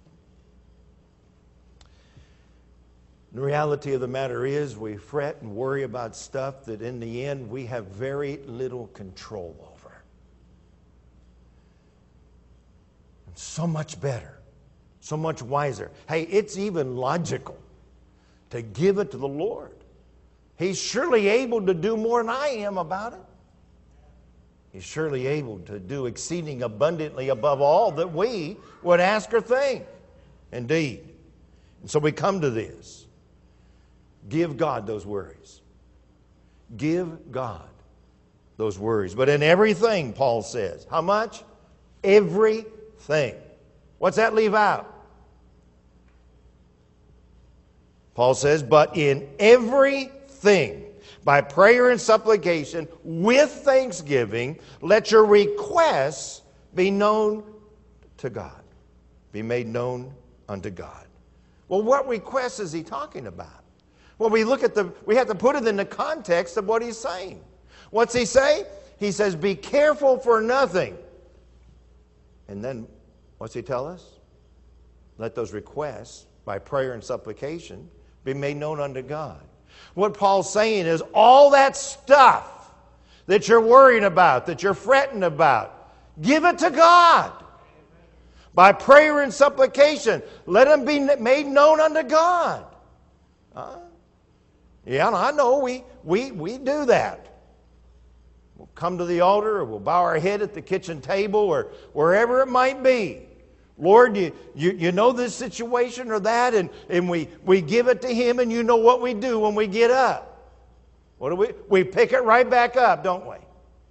The reality of the matter is we fret and worry about stuff that in the end we have very little control over. And so much better, so much wiser. Hey, it's even logical to give it to the Lord. He's surely able to do more than I am about it. He's surely able to do exceeding abundantly above all that we would ask or think. Indeed. And so we come to this. Give God those worries. Give God those worries. But in everything, Paul says, how much? Everything. What's that leave out? Paul says, but in everything, by prayer and supplication, with thanksgiving, let your requests be known to God. Be made known unto God. Well, what requests is he talking about? Well, we have to put it in the context of what he's saying. What's he say? He says, be careful for nothing. And then, what's he tell us? Let those requests, by prayer and supplication, be made known unto God. What Paul's saying is all that stuff that you're worrying about, that you're fretting about, give it to God. By prayer and supplication, let them be made known unto God. Yeah, I know we do that. We'll come to the altar, or we'll bow our head at the kitchen table, or wherever it might be. Lord, you know this situation or that, and we give it to Him, and you know what we do when we get up. What do we pick it right back up, don't we?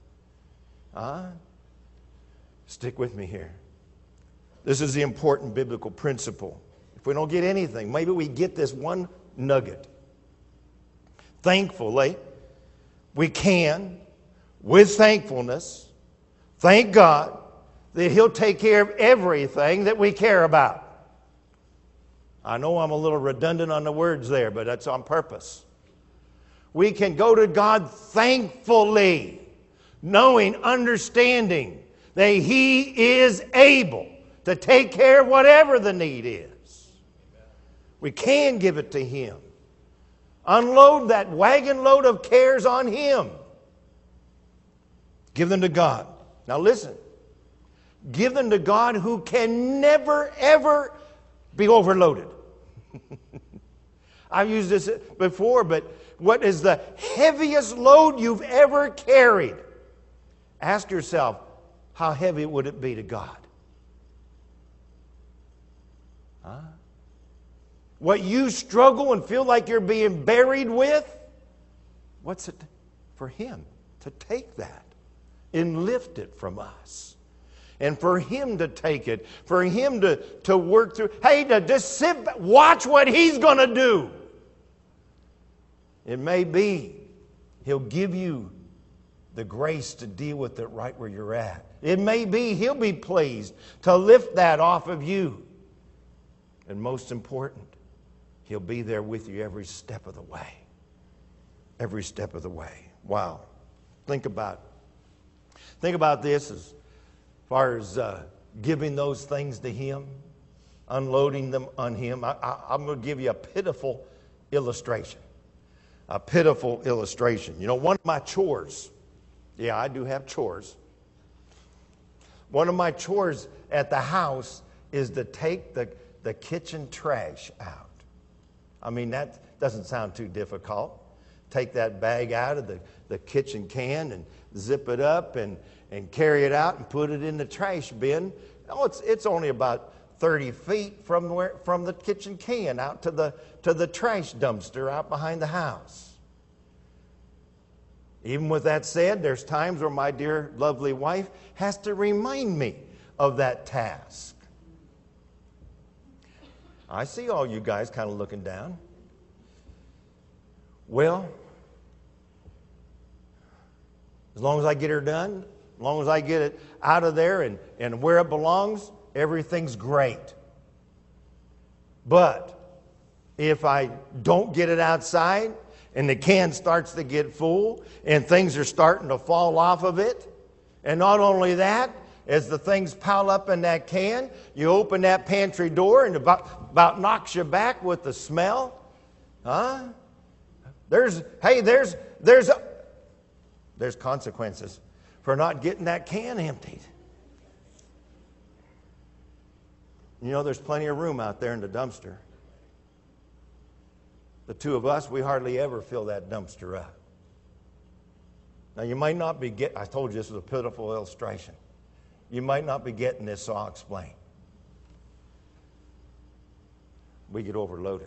Stick with me here. This is the important biblical principle. If we don't get anything, maybe we get this one nugget. Thankfully, we can, with thankfulness, thank God that He'll take care of everything that we care about. I know I'm a little redundant on the words there, but that's on purpose. We can go to God thankfully, knowing, understanding that He is able to take care of whatever the need is. We can give it to Him. Unload that wagon load of cares on Him. Give them to God. Now listen. Give them to God who can never, ever be overloaded. I've used this before, but what is the heaviest load you've ever carried? Ask yourself, how heavy would it be to God? Huh? What you struggle and feel like you're being buried with, what's it for Him to take that and lift it from us? And for Him to take it, for Him to work through, hey, to just sit back, watch what He's going to do. It may be He'll give you the grace to deal with it right where you're at. It may be He'll be pleased to lift that off of you. And most important, He'll be there with you every step of the way. Every step of the way. Wow. Think about this as far as giving those things to Him, unloading them on Him. I'm going to give you a pitiful illustration. A pitiful illustration. You know, one of my chores, yeah, I do have chores. One of my chores at the house is to take the kitchen trash out. I mean, that doesn't sound too difficult. Take that bag out of the kitchen can and zip it up and carry it out and put it in the trash bin. Oh, it's only about 30 feet from the kitchen can out to the trash dumpster out behind the house. Even with that said, there's times where my dear, lovely wife has to remind me of that task. I see all you guys kind of looking down. Well, as long as I get her done, as long as I get it out of there and where it belongs, everything's great. But if I don't get it outside and the can starts to get full and things are starting to fall off of it, and not only that, as the things pile up in that can, you open that pantry door and about knocks you back with the smell. Huh? There's consequences for not getting that can emptied. You know, there's plenty of room out there in the dumpster. The two of us, we hardly ever fill that dumpster up. Now, you might not be I told you this was a pitiful illustration. You might not be getting this, so I'll explain. We get overloaded.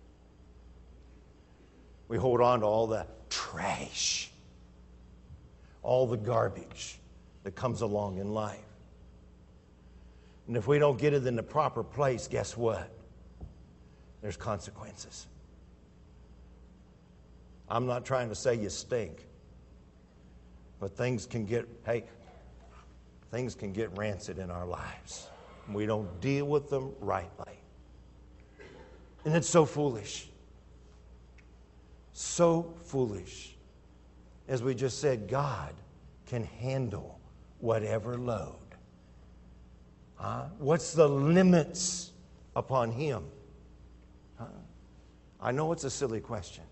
We hold on to all the trash, all the garbage that comes along in life. And if we don't get it in the proper place, guess what? There's consequences. I'm not trying to say you stink, but things can get rancid in our lives. We don't deal with them rightly. And it's so foolish. So foolish. As we just said, God can handle whatever load. What's the limits upon Him? I know it's a silly question.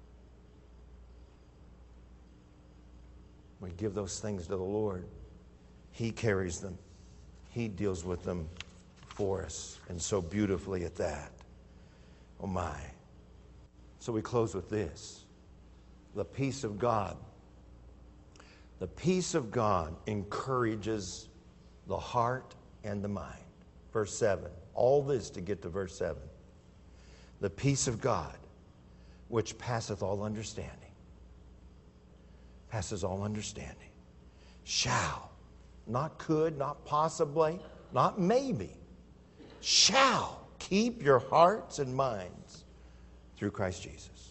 We give those things to the Lord. He carries them. He deals with them for us, and so beautifully at that. Oh my. So we close with this. The peace of God. The peace of God encourages the heart and the mind. Verse 7. All this to get to verse 7. The peace of God, which passeth all understanding. Passes all understanding. Shall, not could, not possibly, not maybe, shall keep your hearts and minds through Christ Jesus.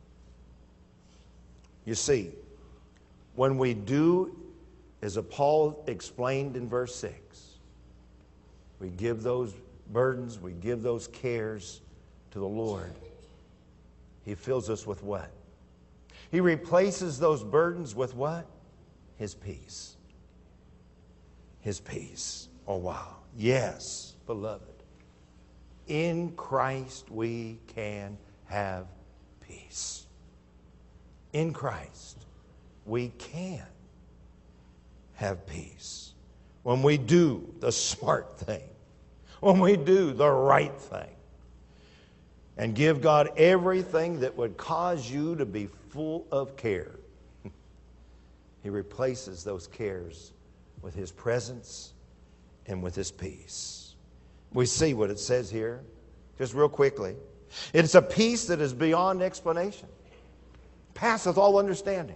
You see, when we do, as Paul explained in verse 6, we give those burdens, we give those cares to the Lord. He fills us with what? He replaces those burdens with what? His peace. His peace. Oh, wow. Yes, beloved. In Christ we can have peace. In Christ we can have peace. When we do the smart thing, when we do the right thing, and give God everything that would cause you to be full of care. He replaces those cares with His presence and with His peace. We see what it says here, just real quickly. It's a peace that is beyond explanation, passeth all understanding.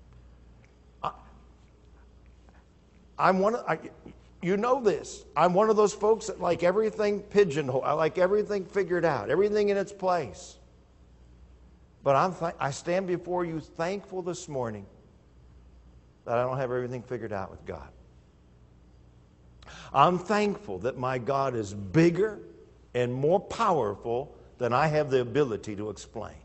You know this. I'm one of those folks that like everything pigeonholed. I like everything figured out, everything in its place. But I stand before you thankful this morning that I don't have everything figured out with God. I'm thankful that my God is bigger and more powerful than I have the ability to explain.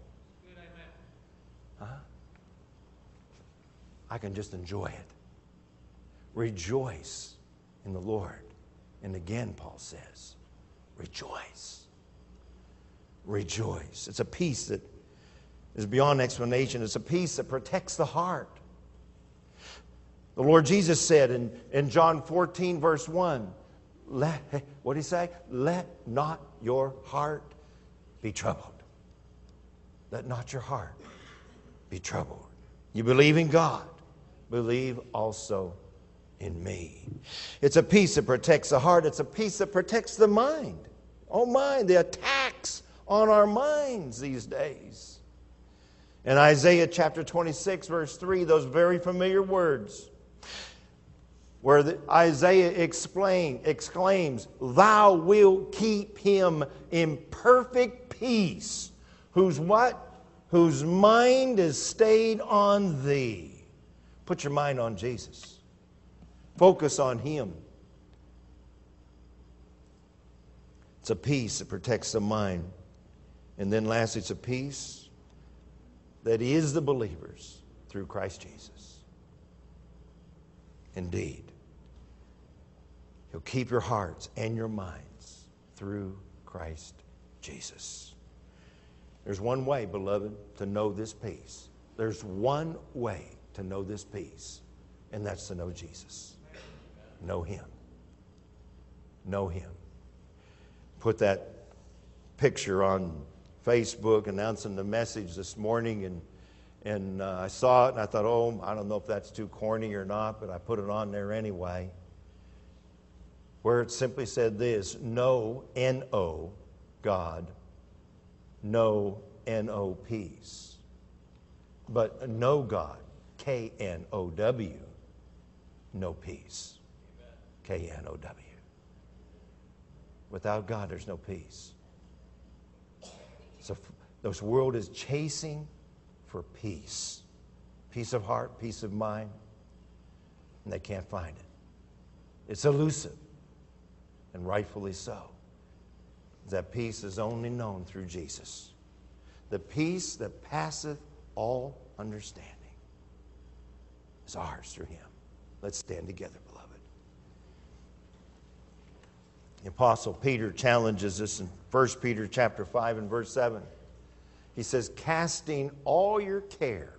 I can just enjoy it. Rejoice in the Lord. And again, Paul says, rejoice. Rejoice. It's a peace that is beyond explanation. It's a peace that protects the heart. The Lord Jesus said in John 14, verse 1, what did He say? Let not your heart be troubled. Let not your heart be troubled. You believe in God, believe also in me. It's a peace that protects the heart. It's a peace that protects the mind. Oh, mind, the attacks on our minds these days. In Isaiah chapter 26, verse 3, those very familiar words, where Isaiah exclaims, Thou wilt keep him in perfect peace, whose what? Whose mind is stayed on Thee. Put your mind on Jesus. Focus on Him. It's a peace that protects the mind. And then lastly, it's a peace that is the believers through Christ Jesus. Indeed, He'll keep your hearts and your minds through Christ Jesus. There's one way, beloved, to know this peace. There's one way to know this peace, and that's to know Jesus. Know Him. Know Him. Put that picture on Facebook announcing the message this morning, and I saw it and I thought, oh, I don't know if that's too corny or not, but I put it on there anyway, where it simply said this: know, N-O, God, know, N-O, peace. But know God, K-N-O-W, no peace. K-N-O-W. Without God, there's no peace. So this world is chasing for peace. Peace of heart, peace of mind. And they can't find it. It's elusive. And rightfully so. That peace is only known through Jesus. The peace that passeth all understanding is ours through Him. Let's stand together, beloved. The Apostle Peter challenges us in 1 Peter chapter 5 and verse 7. He says, casting all your care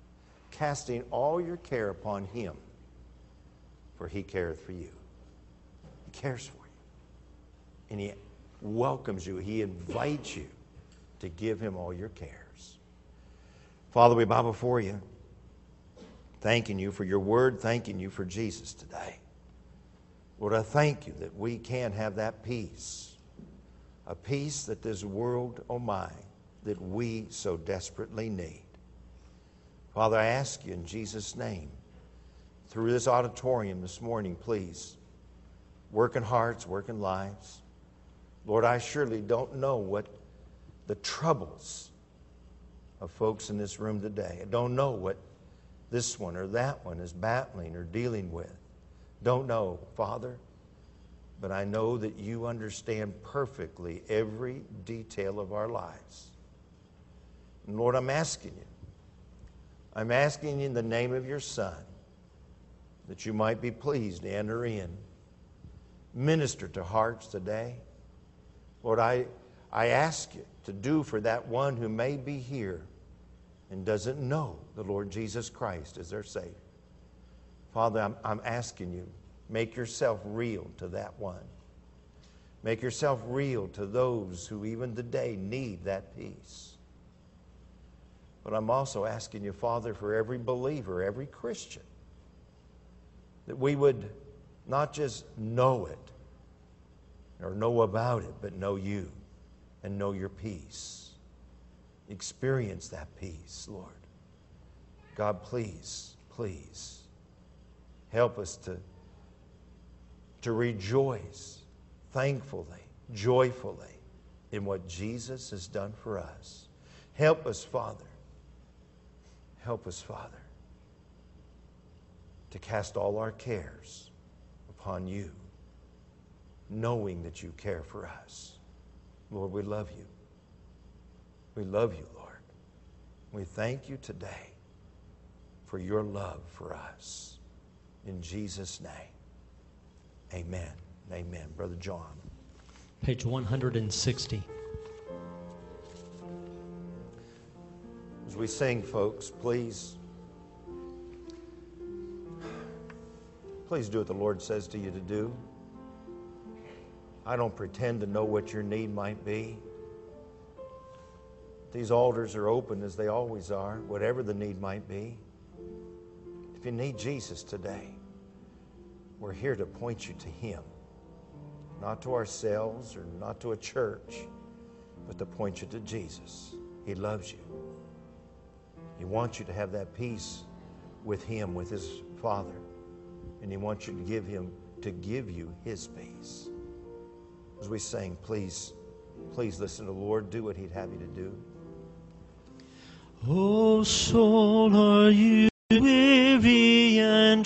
upon Him, for He careth for you. He cares for you. And He welcomes you. He invites you to give Him all your cares. Father, we bow before You, thanking You for Your word, thanking You for Jesus today. Lord, I thank You that we can have that peace, a peace that this world, oh my, that we so desperately need. Father, I ask You in Jesus' name, through this auditorium this morning, please, work in hearts, work in lives. Lord, I surely don't know what the troubles of folks in this room today. I don't know what this one or that one is battling or dealing with. Don't know, Father, but I know that You understand perfectly every detail of our lives. And Lord, I'm asking You in the name of Your Son, that You might be pleased to enter in, minister to hearts today. Lord, I ask You to do for that one who may be here and doesn't know the Lord Jesus Christ as their Savior. Father, I'm asking You, make Yourself real to that one. Make Yourself real to those who even today need that peace. But I'm also asking You, Father, for every believer, every Christian, that we would not just know it or know about it, but know you and know your peace. Experience that peace, Lord. God, please, please help us to rejoice thankfully, joyfully in what Jesus has done for us. Help us, Father. Help us, Father, to cast all our cares upon you, knowing that you care for us. Lord, we love you. We love you, Lord. We thank you today for your love for us. In Jesus' name, amen. Amen. Brother John. Page 160. As we sing, folks, please do what the Lord says to you to do. I don't pretend to know what your need might be. These altars are open as they always are, whatever the need might be. If you need Jesus today, we're here to point you to Him. Not to ourselves or not to a church, but to point you to Jesus. He loves you. He wants you to have that peace with Him, with His Father. And He wants you to give you His peace. As we sing, please listen to the Lord. Do what He'd have you to do. Oh, soul, are you weary and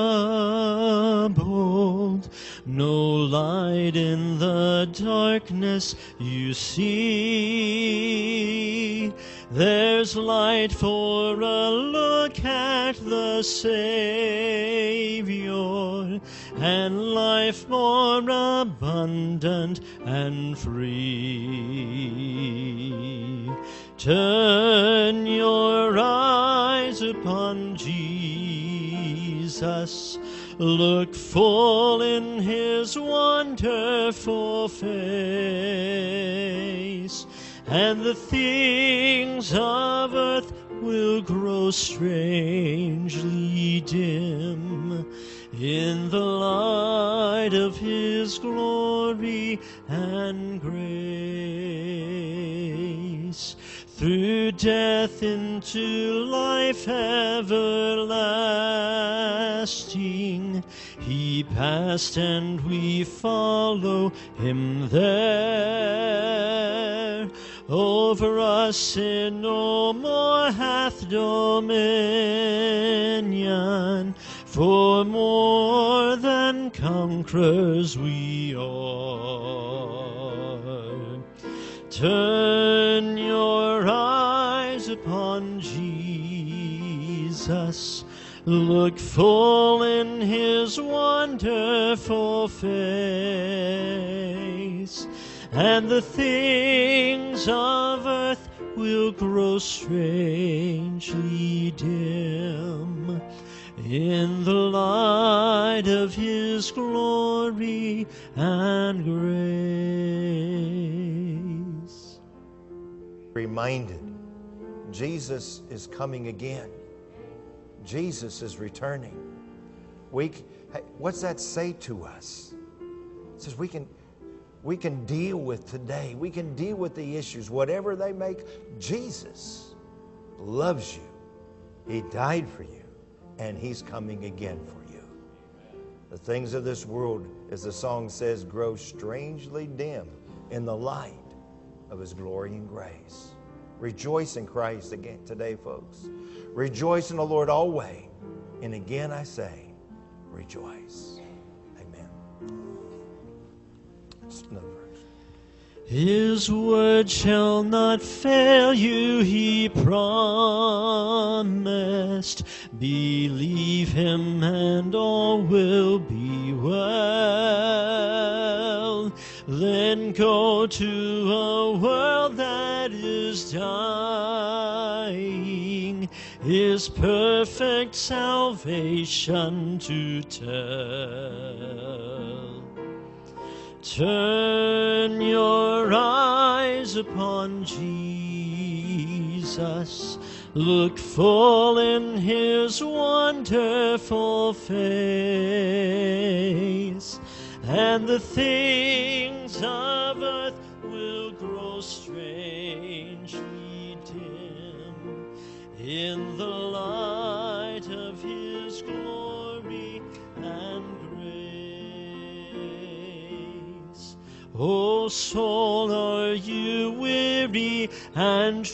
troubled? No light in the darkness you see. There's light for a look at the Savior, and life more abundant and free. Turn your eyes upon Jesus. Look full in His wonderful face, and the things of earth will grow strangely dim in the light of His glory and grace. Through death into life everlasting, He passed and we follow Him there. Over us sin no more hath dominion, for more than conquerors we are. Turn your eyes upon Jesus. Look full in His wonderful face, and the things of earth will grow strangely dim in the light of His glory and grace. Reminded, Jesus is coming again. Jesus is returning. What's that say to us? It says we can deal with today. We can deal with the issues, whatever they make. Jesus loves you. He died for you, and He's coming again for you. The things of this world, as the song says, grow strangely dim in the light of His glory and grace. Rejoice in Christ again today, folks. Rejoice in the Lord always. And again I say, rejoice. Amen. Just another verse. His word shall not fail you, He promised. Believe Him and all will be well. Then go to a world that is dying, His perfect salvation to tell. Turn your eyes upon Jesus. Jesus, look full in his wonderful face, and the things of earth will grow strangely dim in the light of his glory and grace. O soul, are you weary and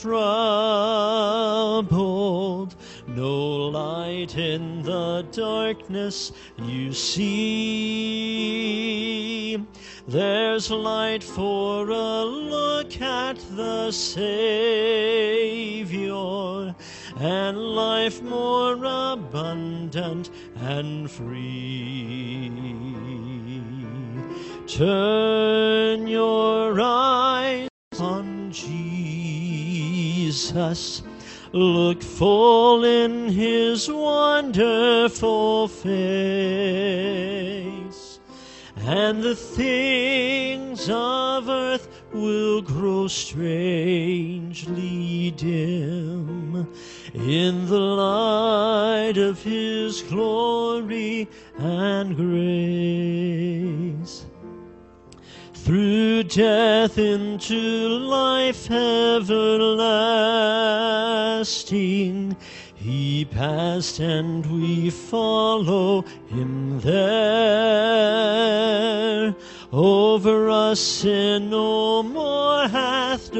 troubled? No light in the darkness you see. There's light for a look at the Savior, and life more abundant and free. Turn your eyes on Jesus, look full in his wonderful face, and the things of earth will grow strangely dim in the light of his glory and grace. Through death into life everlasting, he passed and we follow him there. Over us sin no more hath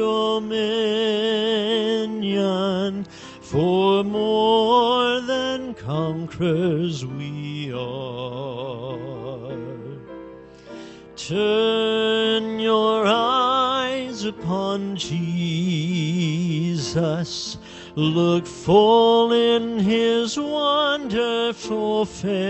dominion, for more than conquerors we are. Turn your eyes upon Jesus, look full in his wonderful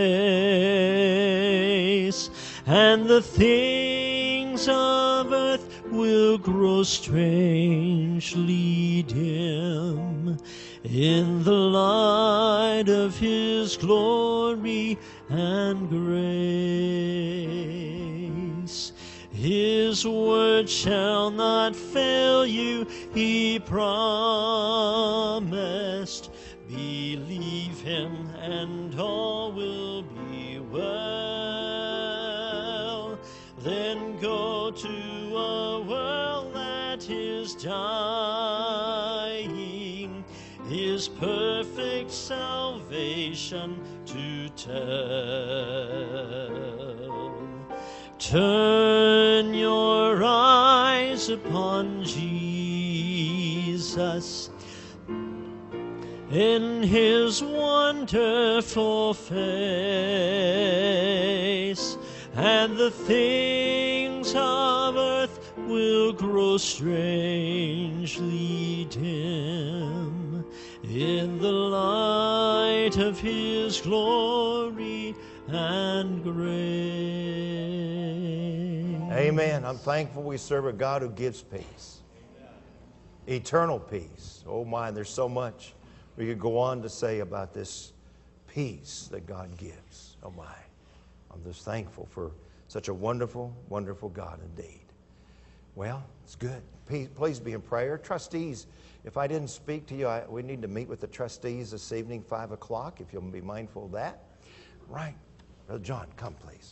face, and the things of earth will grow strangely dim in the light of his glory and grace. His word shall not fail you, he promised. Believe him and all will be well. Then go to a world that is dying, his perfect salvation to tell. Turn your eyes upon Jesus in his wonderful face, and the things of earth will grow strangely dim in the light of his glory and grace. Amen. I'm thankful we serve a God who gives peace. Eternal peace. Oh my, there's so much we could go on to say about this peace that God gives. Oh my. I'm just thankful for such a wonderful, wonderful God indeed. Well, it's good. Please be in prayer. Trustees, if I didn't speak to you, we need to meet with the trustees this evening, 5 o'clock, if you'll be mindful of that. Right. Brother John, come please.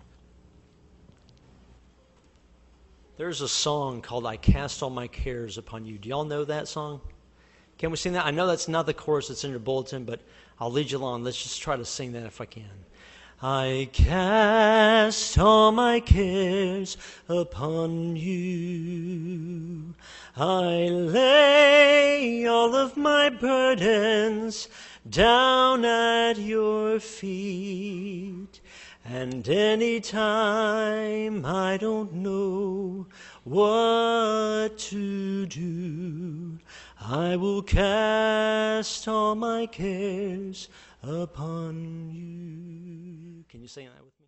There's a song called I Cast All My Cares Upon You. Do y'all know that song? Can we sing that? I know that's not the chorus that's in your bulletin, but I'll lead you along. Let's just try to sing that if I can. I cast all my cares upon you. I lay all of my burdens down at your feet. And any time I don't know what to do, I will cast all my cares upon you. Can you sing that with me?